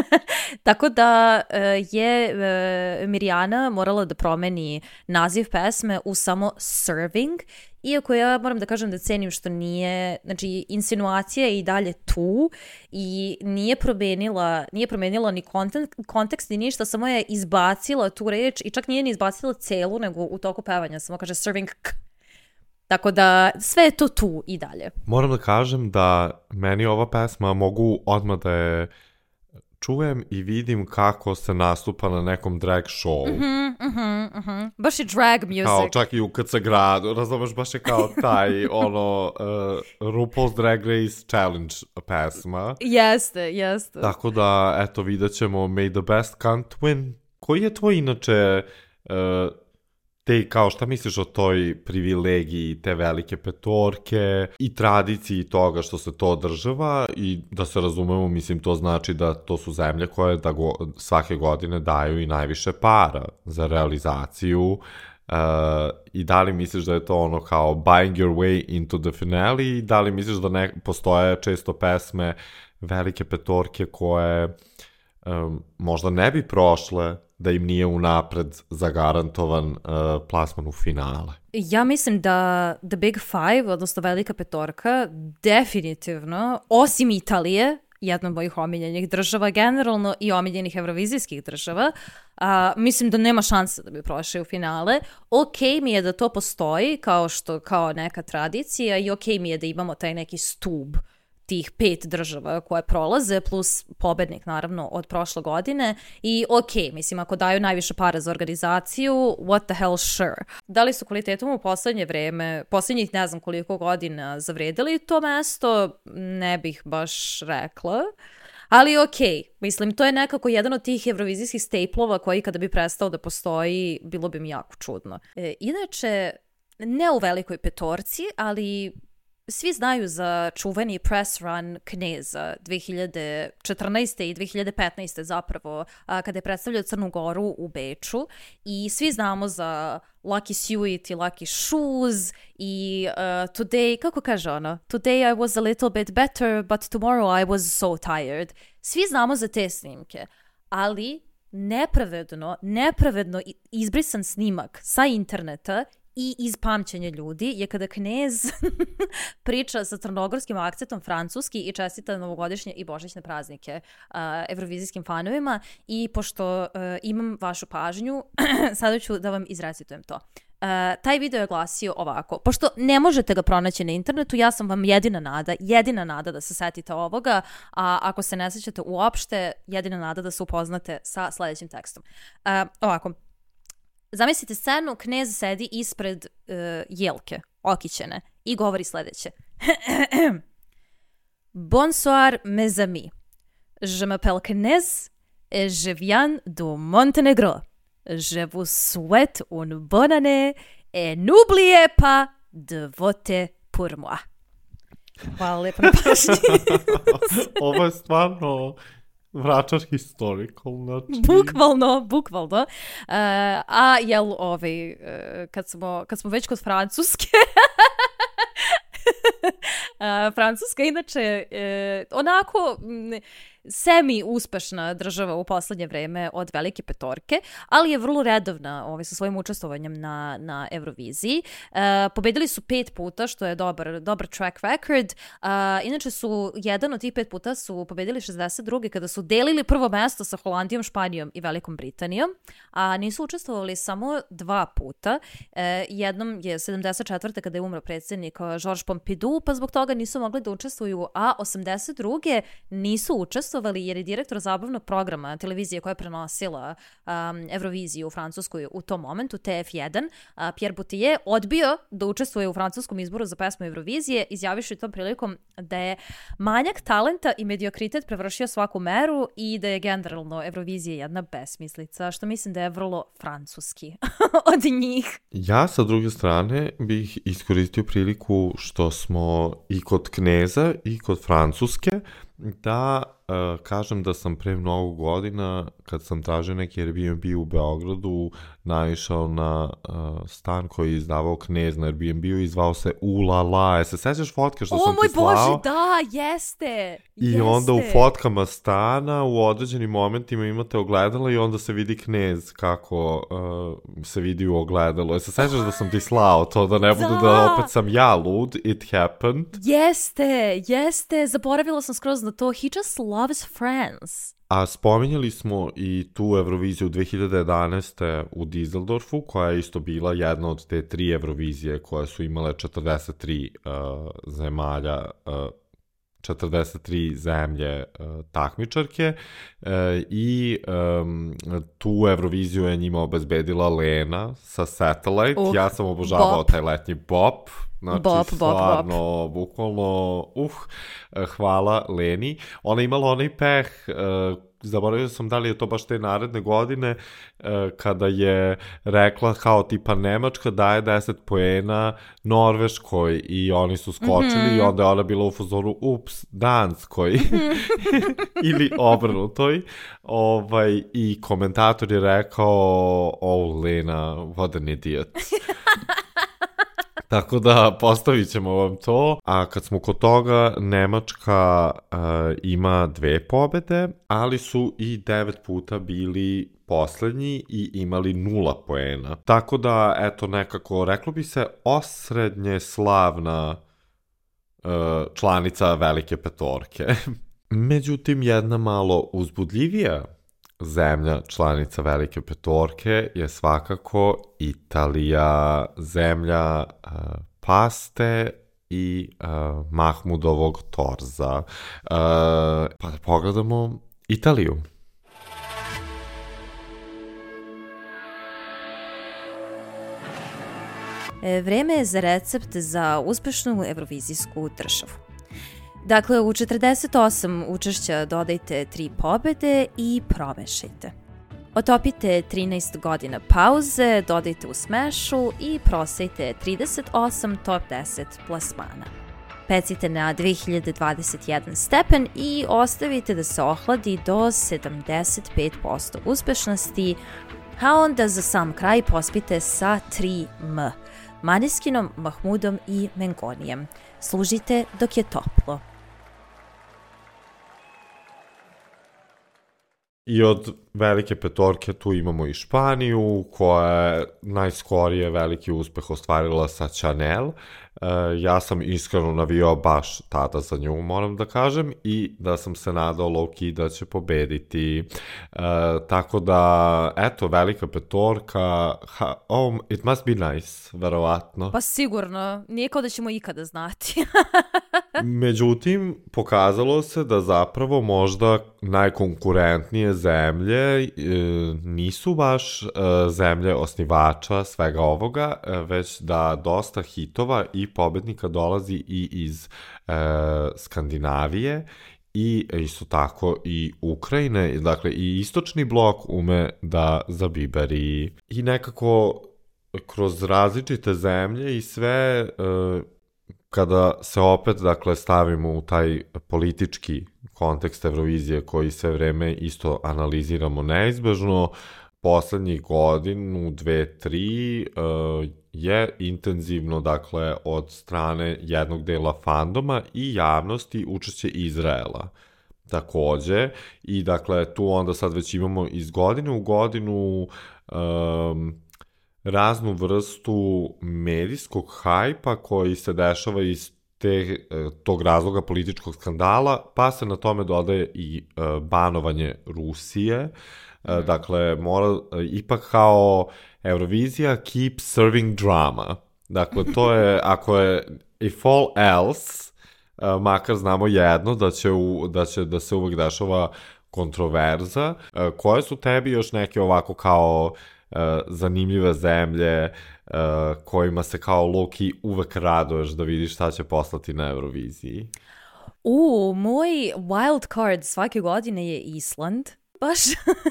Tako da uh, je uh, Mirjana morala da promeni naziv pesme u samo Serving, iako ja moram da kažem da cenim što nije, znači insinuacija je i dalje tu i nije promenila, nije promenila ni kontekst, kontekst ni ništa, samo je izbacila tu reč i čak nije ni izbacila celu, nego u toku pevanja samo kaže Serving k. Tako da sve je to tu i dalje. Moram da kažem da meni ova pesma mogu odmah da je čujem i vidim kako se nastupa na nekom drag show. Mhm, mhm, mhm. Baš je drag music. Kao čak i u K C gradu, razumeš, baš je kao taj, ono, uh, RuPaul's Drag Race Challenge pesma. Jeste, jeste. Tako da, eto, vidjet ćemo May the Best Can't Win. Koji je tvoj, inače, uh, te, kao, šta misliš o toj privilegiji te velike petorke i tradiciji toga što se to održava, i da se razumemo, mislim, to znači da to su zemlje koje da go, svake godine daju i najviše para za realizaciju, uh, i da li misliš da je to ono kao buying your way into the finale, i da li misliš da ne, postoje često pesme velike petorke koje um, možda ne bi prošle da im nije unapred zagarantovan uh, plasman u finale? Ja mislim da The Big Five, odnosno Velika petorka, definitivno, osim Italije, jedna od mojih omiljenih država generalno i omiljenih evrovizijskih država, a, mislim da nema šanse da bi prošli u finale. Ok mi je da to postoji kao što, kao neka tradicija, i ok mi je da imamo taj neki stub tih pet država koje prolaze, plus pobednik naravno od prošle godine, i ok, mislim, ako daju najviše para za organizaciju, what the hell, sure. Da li su kvalitetom u poslednje vreme, poslednjih ne znam koliko godina zavredili to mesto, ne bih baš rekla. Ali ok, mislim, to je nekako jedan od tih evrovizijskih staplova koji kada bi prestao da postoji, bilo bi mi jako čudno. E, inače, ne u Velikoj petorci, ali svi znaju za čuveni press run Kneza dve hiljade četrnaeste i dve hiljade petnaeste zapravo, a, kada je predstavljao Crnu Goru u Beču, i svi znamo za Lucky Suit i Lucky Shoes i uh, Today, kako kaže ono? Today I was a little bit better, but tomorrow I was so tired. Svi znamo za te snimke, ali nepravedno, nepravedno izbrisan snimak sa interneta i iz pamćenja ljudi je kada Knez priča sa crnogorskim akcentom francuski i čestita novogodišnje i božićne praznike uh, evrovizijskim fanovima, i pošto uh, imam vašu pažnju, sada ću da vam izrecitujem to. Uh, taj video je glasio ovako: pošto ne možete ga pronaći na internetu, ja sam vam jedina nada, jedina nada da se setite ovoga, a ako se ne sećate uopšte, jedina nada da se upoznate sa sledećim tekstom. Uh, ovako, zamislite scenu, Knez sedi ispred uh, jelke, okićene, i govori sledeće. Bonsoir, mes amis. Je m'appelle Knez et je viens du Monténégro. Je vous souhaite une bonne année et n'oubliez pas de voter pour moi. Hvala lijepo na pažnji. Ovo je stvarno vračaš historical, znači... Bukvalno, bukvalno. Uh, a jel, ovaj, uh, kad, smo, kad smo već kod Francuske, Uh, Francuska inače uh, onako m, semi-uspešna država u poslednje vreme od Velike petorke, ali je vrlo redovna ovaj, sa svojim učestvovanjem na, na Euroviziji. Uh, pobedili su pet puta, što je dobar, dobar track record. Uh, inače su, jedan od tih pet puta su pobedili šezdeset druge kada su delili prvo mesto sa Holandijom, Španijom i Velikom Britanijom, a nisu učestvovali samo dva puta. Uh, jednom je sedamdeset četvrte kada je umro predsjednik Georges Pompidou, pa zbog toga nisu mogli da učestvuju, a osamdeset druge nisu učestvovali jer je direktor zabavnog programa televizije koja je prenosila um, Euroviziju u Francuskoj u tom momentu, T F jedan, uh, Pierre Bouttier, odbio da učestvuje u francuskom izboru za pesmu Eurovizije, izjaviši tom prilikom da je manjak talenta i mediokritet prevršio svaku meru i da je generalno Eurovizija jedna besmislica, što mislim da je vrlo francuski od njih. Ja sa druge strane bih iskoristio priliku što smo i kod Kneza i kod Francuske da uh, kažem da sam pre mnogo godina, kad sam tražio neki Airbnb u Beogradu, naišao na uh, stan koji je izdavao Knez na Airbnb-u i zvao se Ulala. E, se sećaš fotke što o, sam ti slao? O moj Bože, da, jeste! I jeste. onda u fotkama stana u određenim momentima imate ogledalo i onda se vidi Knez kako uh, se vidi u ogledalo. E, se sećaš da sam ti slao to, da ne budu da, da opet sam ja lud, it happened? Jeste, jeste, zaboravila sam skroz na to, he just loves friends. A spominjali smo i tu Euroviziju dve hiljade jedanaeste u Düsseldorfu, koja je isto bila jedna od te tri Eurovizije koje su imale četrdeset tri uh, zemalja, uh, četrdeset tri zemlje uh, takmičarke uh, i um, tu Euroviziju je njima obezbedila Lena sa Satellite. Uh, ja sam obožavao bop. taj letnji bop. Znači, bop, stvarno, bop, bop. bukvalno, uh, hvala Leni. Ona imala onaj peh, uh, zaboravio sam da li je to baš te naredne godine, uh, kada je rekla kao tipa Nemačka daje deset poena Norveškoj i oni su skočili mm-hmm. i onda je ona bila u fazonu ups, Danskoj ili obrnutoj. Ovaj, i komentator je rekao oh Lena, what an idiot. Tako da postavit ćemo vam to. A kad smo kod toga, Nemačka uh, ima dve pobede, ali su i devet puta bili poslednji i imali nula poena. Tako da, eto, nekako, reklo bi se, osrednje slavna uh, članica Velike petorke. Međutim, jedna malo uzbudljivija zemlja članica Velike petorke je svakako Italija, zemlja uh, paste i uh, Mahmudovog torza. Uh, pa da pogledamo Italiju. Vreme je za recept za uspešnu evrovizijsku državu. Dakle, u četrdeset osam učešća dodajte tri pobede i promešajte. Otopite trinaest godina pauze, dodajte u smešu i prosejte trideset osam top deset plasmana. Pecite na dve hiljade dvadeset jedan stepen i ostavite da se ohladi do sedamdeset pet posto uspešnosti, a onda za sam kraj pospite sa tri M, Maneskinom, Mahmudom i Mengonijem. Služite dok je toplo. I od Velike petorke tu imamo i Španiju, koja je najskorije veliki uspeh ostvarila sa Chanel. E, ja sam iskreno navijao baš tada za nju, moram da kažem, i da sam se nadao low-key da će pobediti. E, tako da, eto, Velika petorka, ha, oh, it must be nice, verovatno. Pa sigurno, nije kao da ćemo ikada znati. Međutim, pokazalo se da zapravo možda najkonkurentnije zemlje e, nisu baš e, zemlje osnivača svega ovoga, e, već da dosta hitova i pobednika dolazi i iz e, Skandinavije i isto tako i Ukrajine, dakle i istočni blok ume da zabiberi. I nekako kroz različite zemlje i sve, e, kada se opet, dakle, stavimo u taj politički kontekst Eurovizije koji sve vreme isto analiziramo neizbežno, poslednjih godinu, dve, tri, uh, je intenzivno, dakle, od strane jednog dela fandoma i javnosti učešće Izraela. Takođe, i dakle, tu onda sad već imamo iz godine u godinu um, raznu vrstu medijskog hajpa koji se dešava iz te, tog razloga političkog skandala, pa se na tome dodaje i uh, banovanje Rusije. Mm. Uh, dakle, mora, uh, ipak kao Eurovizija keep serving drama. Dakle, to je, ako je if all else, uh, makar znamo jedno, da će, u, da će da se uvek dešava kontroverza. Uh, koje su tebi još neke ovako kao uh, zanimljive zemlje uh, kojima se kao low-key uvek raduješ da vidiš šta će poslati na Euroviziji? U, moj wild card svake godine je Island. Baš,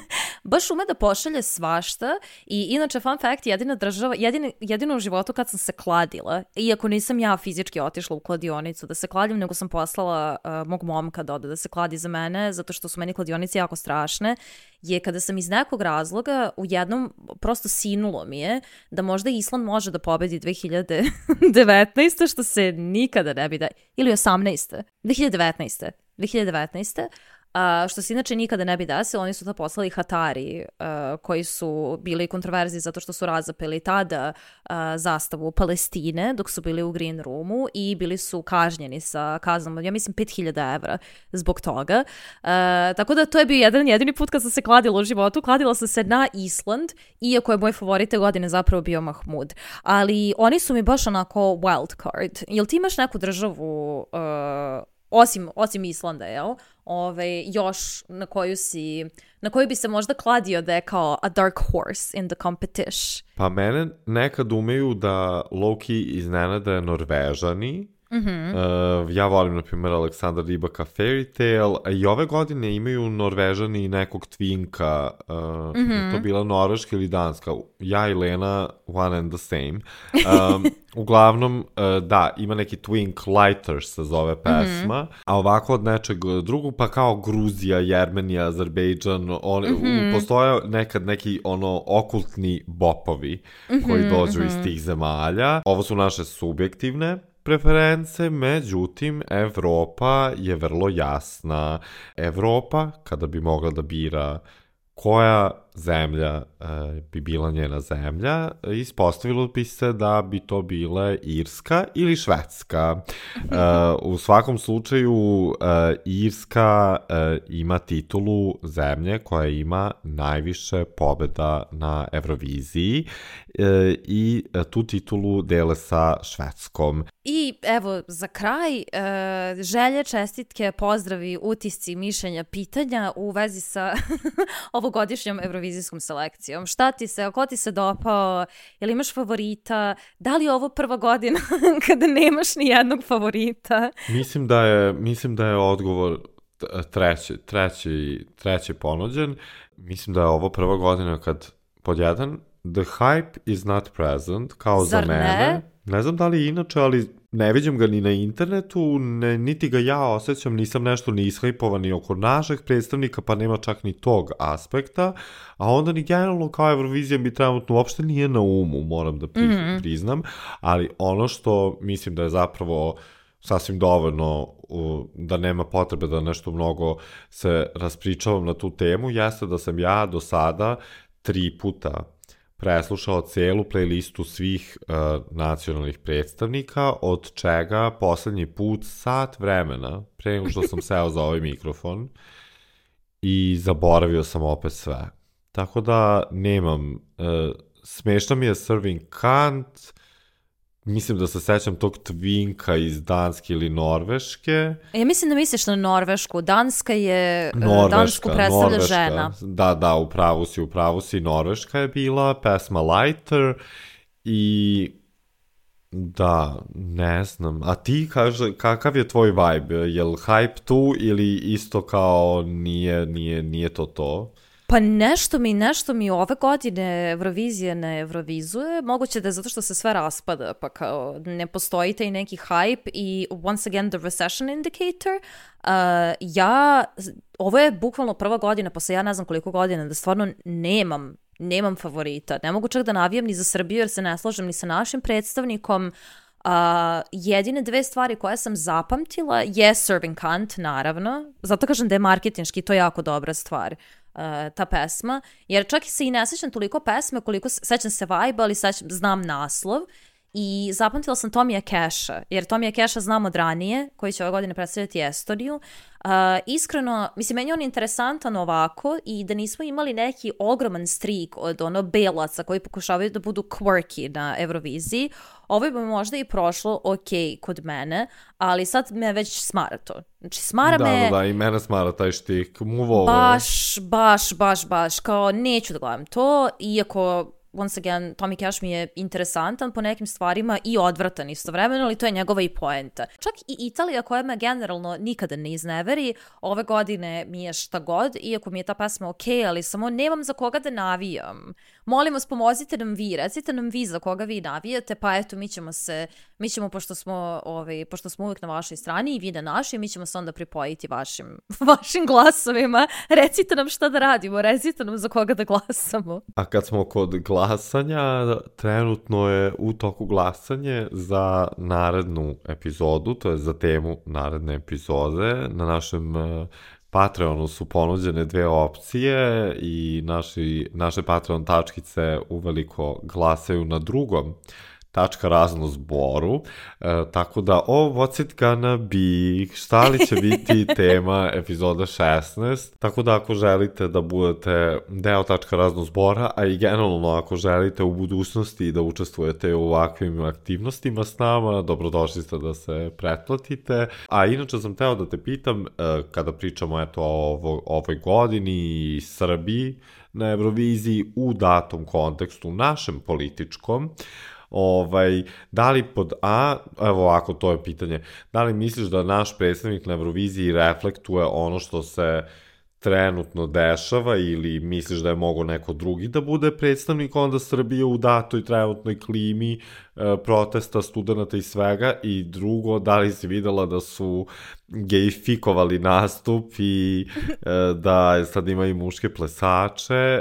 baš ume da pošalje svašta i inače, fun fact, jedina država, jedine, jedino u životu kad sam se kladila, iako nisam ja fizički otišla u kladionicu da se kladim, nego sam poslala uh, mog momka da ode da se kladi za mene, zato što su meni kladionice jako strašne, je kada sam iz nekog razloga u jednom prosto sinulo mi je da možda Island može da pobedi dve hiljade devetnaeste. što se nikada ne bi da... ili osamnaeste. dve hiljade devetnaeste. dve hiljade devetnaeste. Uh, što se inače nikada ne bi desilo, oni su to poslali Hatari, uh, koji su bili kontroverzni zato što su razapeli tada uh, zastavu Palestine dok su bili u Green Roomu i bili su kažnjeni sa kaznom, ja mislim, pet hiljada evra zbog toga. Uh, tako da to je bio jedan jedini put kad sam se kladila u životu. Kladila sam se na Island, iako je moj favorit te godine zapravo bio Mahmud. Ali oni su mi baš onako wild card. Jel ti imaš neku državu... Uh, Osim, osim Islanda, jel? Ove, još na koju si, na koju bi se možda kladio da je kao a dark horse in the competition. Pa mene nekad umeju da low-key iznenade Norvežani. Mm-hmm. Uh, ja volim, na primjer, Aleksandra Rybaka Fairy Tail, a i ove godine imaju Norvežani nekog twinka, uh, mm-hmm. to bila Norveška ili Danska, ja i Lena one and the same. Um, uglavnom, uh, da, ima neki twink, Lighters se zove pesma, mm-hmm. a ovako od nečeg drugog, pa kao Gruzija, Jermenija, Azerbejdžan, on, mm-hmm. postoje nekad neki ono okultni bopovi mm-hmm. koji dođu mm-hmm. iz tih zemalja. Ovo su naše subjektivne preference, međutim, Evropa je vrlo jasna. Evropa, kada bi mogla da bira koja zemlja e, bi bila njena zemlja, ispostavilo bi se da bi to bile Irska ili Švedska. E, u svakom slučaju, e, Irska e, ima titulu zemlje koja ima najviše pobjeda na Euroviziji e, i tu titulu dele sa Švedskom. I evo, za kraj, uh, želje, čestitke, pozdravi, utisci, mišljenja, pitanja u vezi sa ovogodišnjom evrovizijskom selekcijom. Šta ti se, ko ti se dopao, jel imaš favorita, da li je ovo prva godina kada nemaš ni jednog favorita? Mislim da je, mislim da je odgovor treći, treći, treći ponuđen. Mislim da je ovo prva godina kad, pod jedan, the hype is not present, kao Zar za mene. Ne? Ne znam da li inače, ali ne vidim ga ni na internetu, ne, niti ga ja osjećam, nisam nešto ni ishajpovan ni oko našeg predstavnika, pa nema čak ni tog aspekta, a onda ni generalno kao Eurovizija mi trenutno uopšte nije na umu, moram da pri, mm-hmm. priznam, ali ono što mislim da je zapravo sasvim dovoljno da nema potrebe da nešto mnogo se raspričavam na tu temu, jeste da sam ja do sada tri puta preslušao celu playlistu svih uh, nacionalnih predstavnika, od čega poslednji put sat vremena, pre nego što sam seo za ovaj mikrofon, i zaboravio sam opet sve. Tako da nemam, uh, smešno mi je Serving Kant, mislim da se sećam tog twinka iz Danske ili Norveške. Ja mislim da misliš na Norvešku. Danska je, Norveška, Dansku predstavlja Norveška. Žena. Da, da, u pravu si, u pravu si. Norveška je bila, pesma Lighter i da, ne znam. A ti, kaže, kakav je tvoj vibe? Je li hype tu ili isto kao nije, nije, nije to to? Pa nešto mi, nešto mi ove godine Eurovizija ne evrovizuje, moguće da je zato što se sve raspada, pa kao ne postoji taj neki hype i once again the recession indicator. Uh, ja, ovo je bukvalno prva godina, posle ja ne znam koliko godina, da stvarno nemam nemam favorita. Ne mogu čak da navijam ni za Srbiju jer se ne slažem ni sa našim predstavnikom. Uh, jedine dve stvari koje sam zapamtila je Serving Cunt, naravno. Zato kažem da je marketinški, to je jako dobra stvar. Uh, ta pesma, jer čak i se i ne sećam toliko pesme koliko sećam se vibe, ali sećam, znam naslov i zapamtila sam Tomija Casha, jer Tomija Casha znam od ranije, koji će ove godine predstavljati Estoniju. Uh, iskreno, mislim, meni je on interesantan ovako i da nismo imali neki ogroman streak od ono belaca koji pokušavaju da budu quirky na Euroviziji, ovo bi možda i prošlo ok kod mene, ali sad me već smara to. Znači, smara da, me... Da, da, i mene smara taj štik, move over. Baš, baš, baš, baš, kao neću da gledam to, iako... Once again, Tommy Cash mi je interesantan po nekim stvarima i odvratan istovremeno, ali to je njegova i poenta. Čak i Italija koja me generalno nikada ne izneveri, ove godine mi je šta god, iako mi je ta pesma ok, ali samo nemam za koga da navijam. Molim vas, pomozite nam vi, recite nam vi za koga vi navijate, pa eto, mi ćemo se, mi ćemo, pošto smo, ovaj, pošto smo uvijek na vašoj strani i vi na našoj, mi ćemo se onda pripojiti vašim, vašim glasovima. Recite nam šta da radimo, recite nam za koga da glasamo. A kad smo kod glasanja, trenutno je u toku glasanje za narednu epizodu, to je za temu naredne epizode. Na našem Patreonu su ponuđene dve opcije i naši, naše Patreon tačkice uveliko glasaju na drugom tačka razno zboru, e, tako da oh, what's it gonna be, šta li će biti tema epizoda šesnaest, tako da ako želite da budete deo tačka razno zbora, a i generalno ako želite u budućnosti da učestvujete u ovakvim aktivnostima s nama, dobrodošli ste da se pretplatite. A inače sam teo da te pitam, e, kada pričamo eto o ovo, ovoj godini i Srbiji na Euroviziji u datom kontekstu našem političkom, Ovaj, da li pod A, evo ovako, to je pitanje, da li misliš da naš predstavnik na Euroviziji reflektuje ono što se trenutno dešava ili misliš da je mogo neko drugi da bude predstavnik onda Srbije u datoj trenutnoj klimi e, protesta, studenata i svega, i drugo, da li si videla da su gejfikovali nastup i e, da sad ima i muške plesače?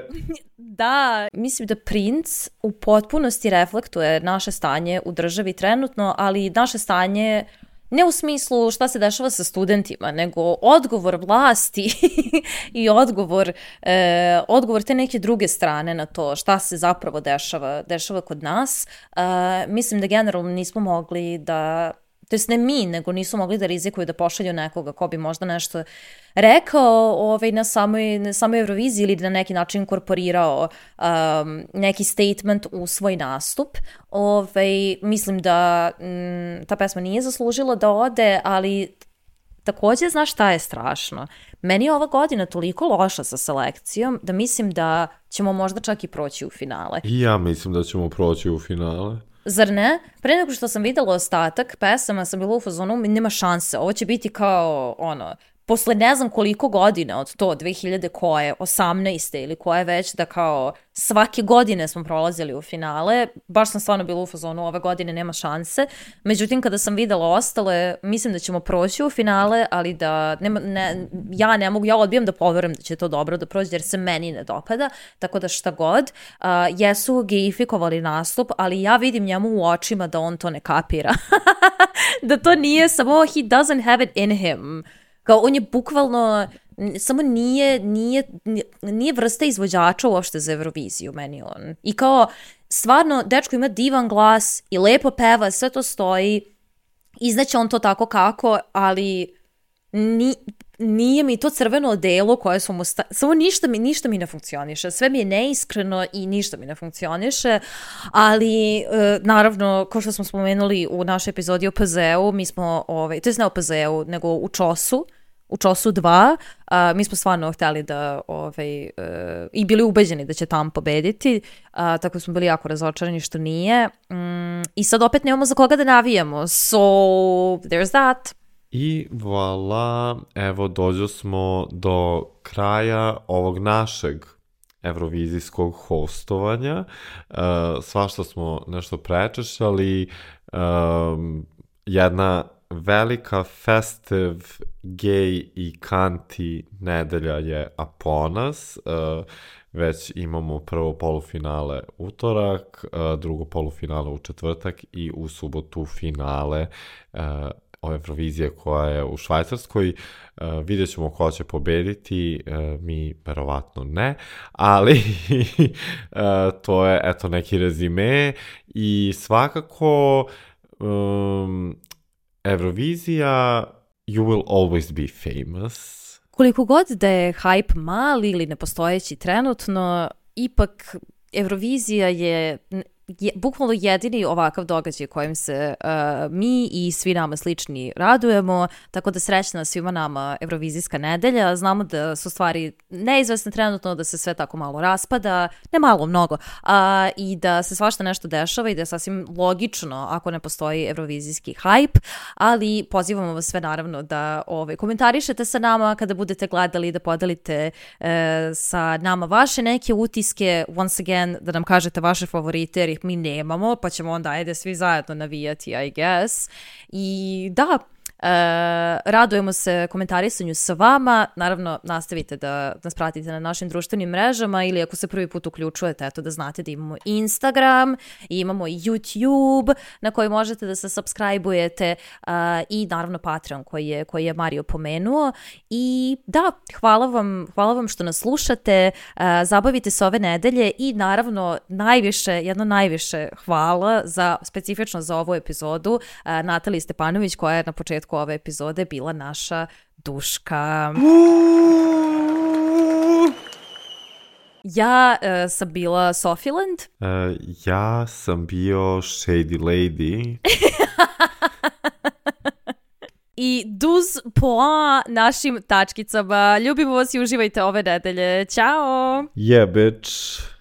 Da, mislim da Princ u potpunosti reflektuje naše stanje u državi trenutno, ali naše stanje ne u smislu šta se dešava sa studentima, nego odgovor vlasti i odgovor, e, odgovor te neke druge strane na to šta se zapravo dešava, dešava kod nas. E, mislim da generalno nismo mogli da, to jest ne mi, nego nisu mogli da rizikuju da pošalju nekoga ko bi možda nešto rekao ovaj, na samoj, na samoj Euroviziji ili na neki način inkorporirao um, neki statement u svoj nastup. Ovaj, mislim da m, ta pesma nije zaslužila da ode, ali takođe, znaš šta je strašno? Meni je ova godina toliko loša sa selekcijom da mislim da ćemo možda čak i proći u finale. I ja mislim da ćemo proći u finale. Zar ne? Pre nego što sam videla ostatak pesama sam bila u fazonu, nema šanse, ovo će biti kao ono, posle ne znam koliko godina od to, dve hiljade koje, osamnaeste ili koje već, da kao svake godine smo prolazili u finale, baš sam stvarno bila u fazonu, ove godine nema šanse. Međutim, kada sam videla ostale, mislim da ćemo proći u finale, ali da nema, ne, ja ne mogu, ja odbijam da poverujem da će to dobro da prođe, jer se meni ne dopada, tako da šta god, uh, jesu gejfikovali nastup, ali ja vidim njemu u očima da on to ne kapira. Da to nije samo, he doesn't have it in him. Kao, on je bukvalno, samo nije, nije, nije vrsta izvođača uopšte za Euroviziju, meni on. I kao, stvarno, dečko ima divan glas i lepo peva, sve to stoji, iznaće on to tako kako, ali ni, nije mi to crveno odelo koje su mu sta... Samo ništa mi, ništa mi ne funkcioniše. Sve mi je neiskreno i ništa mi ne funkcioniše, ali e, naravno, kao što smo spomenuli u našoj epizodi o P Z U, mi smo, ovaj, to je ne o P Z U, nego u Čosu, u Čosu dva, a, mi smo stvarno hteli da, ovaj, e, i bili ubeđeni da će tamo pobediti, a, tako smo bili jako razočarani što nije. Mm, I sad opet nemamo za koga da navijamo, so there's that. I voila, evo dođo smo do kraja ovog našeg evrovizijskog hostovanja. Uh, svašta smo nešto prečešali. Um, jedna velika festive, gay i kanti nedelja je upon us. Uh, već imamo prvo polufinale utorak, drugo polufinale u četvrtak i u subotu finale Eurovizije koja je u Švajcarskoj. Uh, vidjet ćemo ko će pobediti, uh, mi verovatno ne, ali uh, to je eto neki rezime i svakako um, Eurovizija, you will always be famous. Koliko god da je hype mali ili nepostojeći trenutno, ipak Eurovizija je... je bukvalno jedini ovakav događaj kojim se uh, mi i svi nama slični radujemo, tako da srećna svima nama Eurovizijska nedelja. Znamo da su stvari neizvesne trenutno, da se sve tako malo raspada, ne malo, mnogo, uh, i da se svašta nešto dešava i da je sasvim logično ako ne postoji Eurovizijski hype, ali pozivamo vas sve naravno da ove, komentarišete sa nama kada budete gledali, da podelite uh, sa nama vaše neke utiske, once again, da nam kažete vaše favorite, jer mi nemamo, pa ćemo onda ajde svi zajedno navijati, I guess. I da, e, radujemo se komentarisanju sa vama. Naravno, nastavite da nas pratite na našim društvenim mrežama ili ako se prvi put uključujete, eto da znate da imamo Instagram, imamo YouTube na koji možete da se subscribe-ujete uh, i naravno Patreon koji je, koji je Mario pomenuo. I da, hvala vam, hvala vam što nas slušate, uh, zabavite se ove nedelje i naravno najviše, jedno najviše hvala za, specifično za ovu epizodu uh, Nataliji Stepanović koja je na početku ove epizode bila naša Duška. Ja uh, sam bila Sofiland. Uh, ja sam bio Shady Lady. I duz poa našim tačkicama. Ljubimo vas i uživajte ove nedelje. Ćao! Yeah, bitch.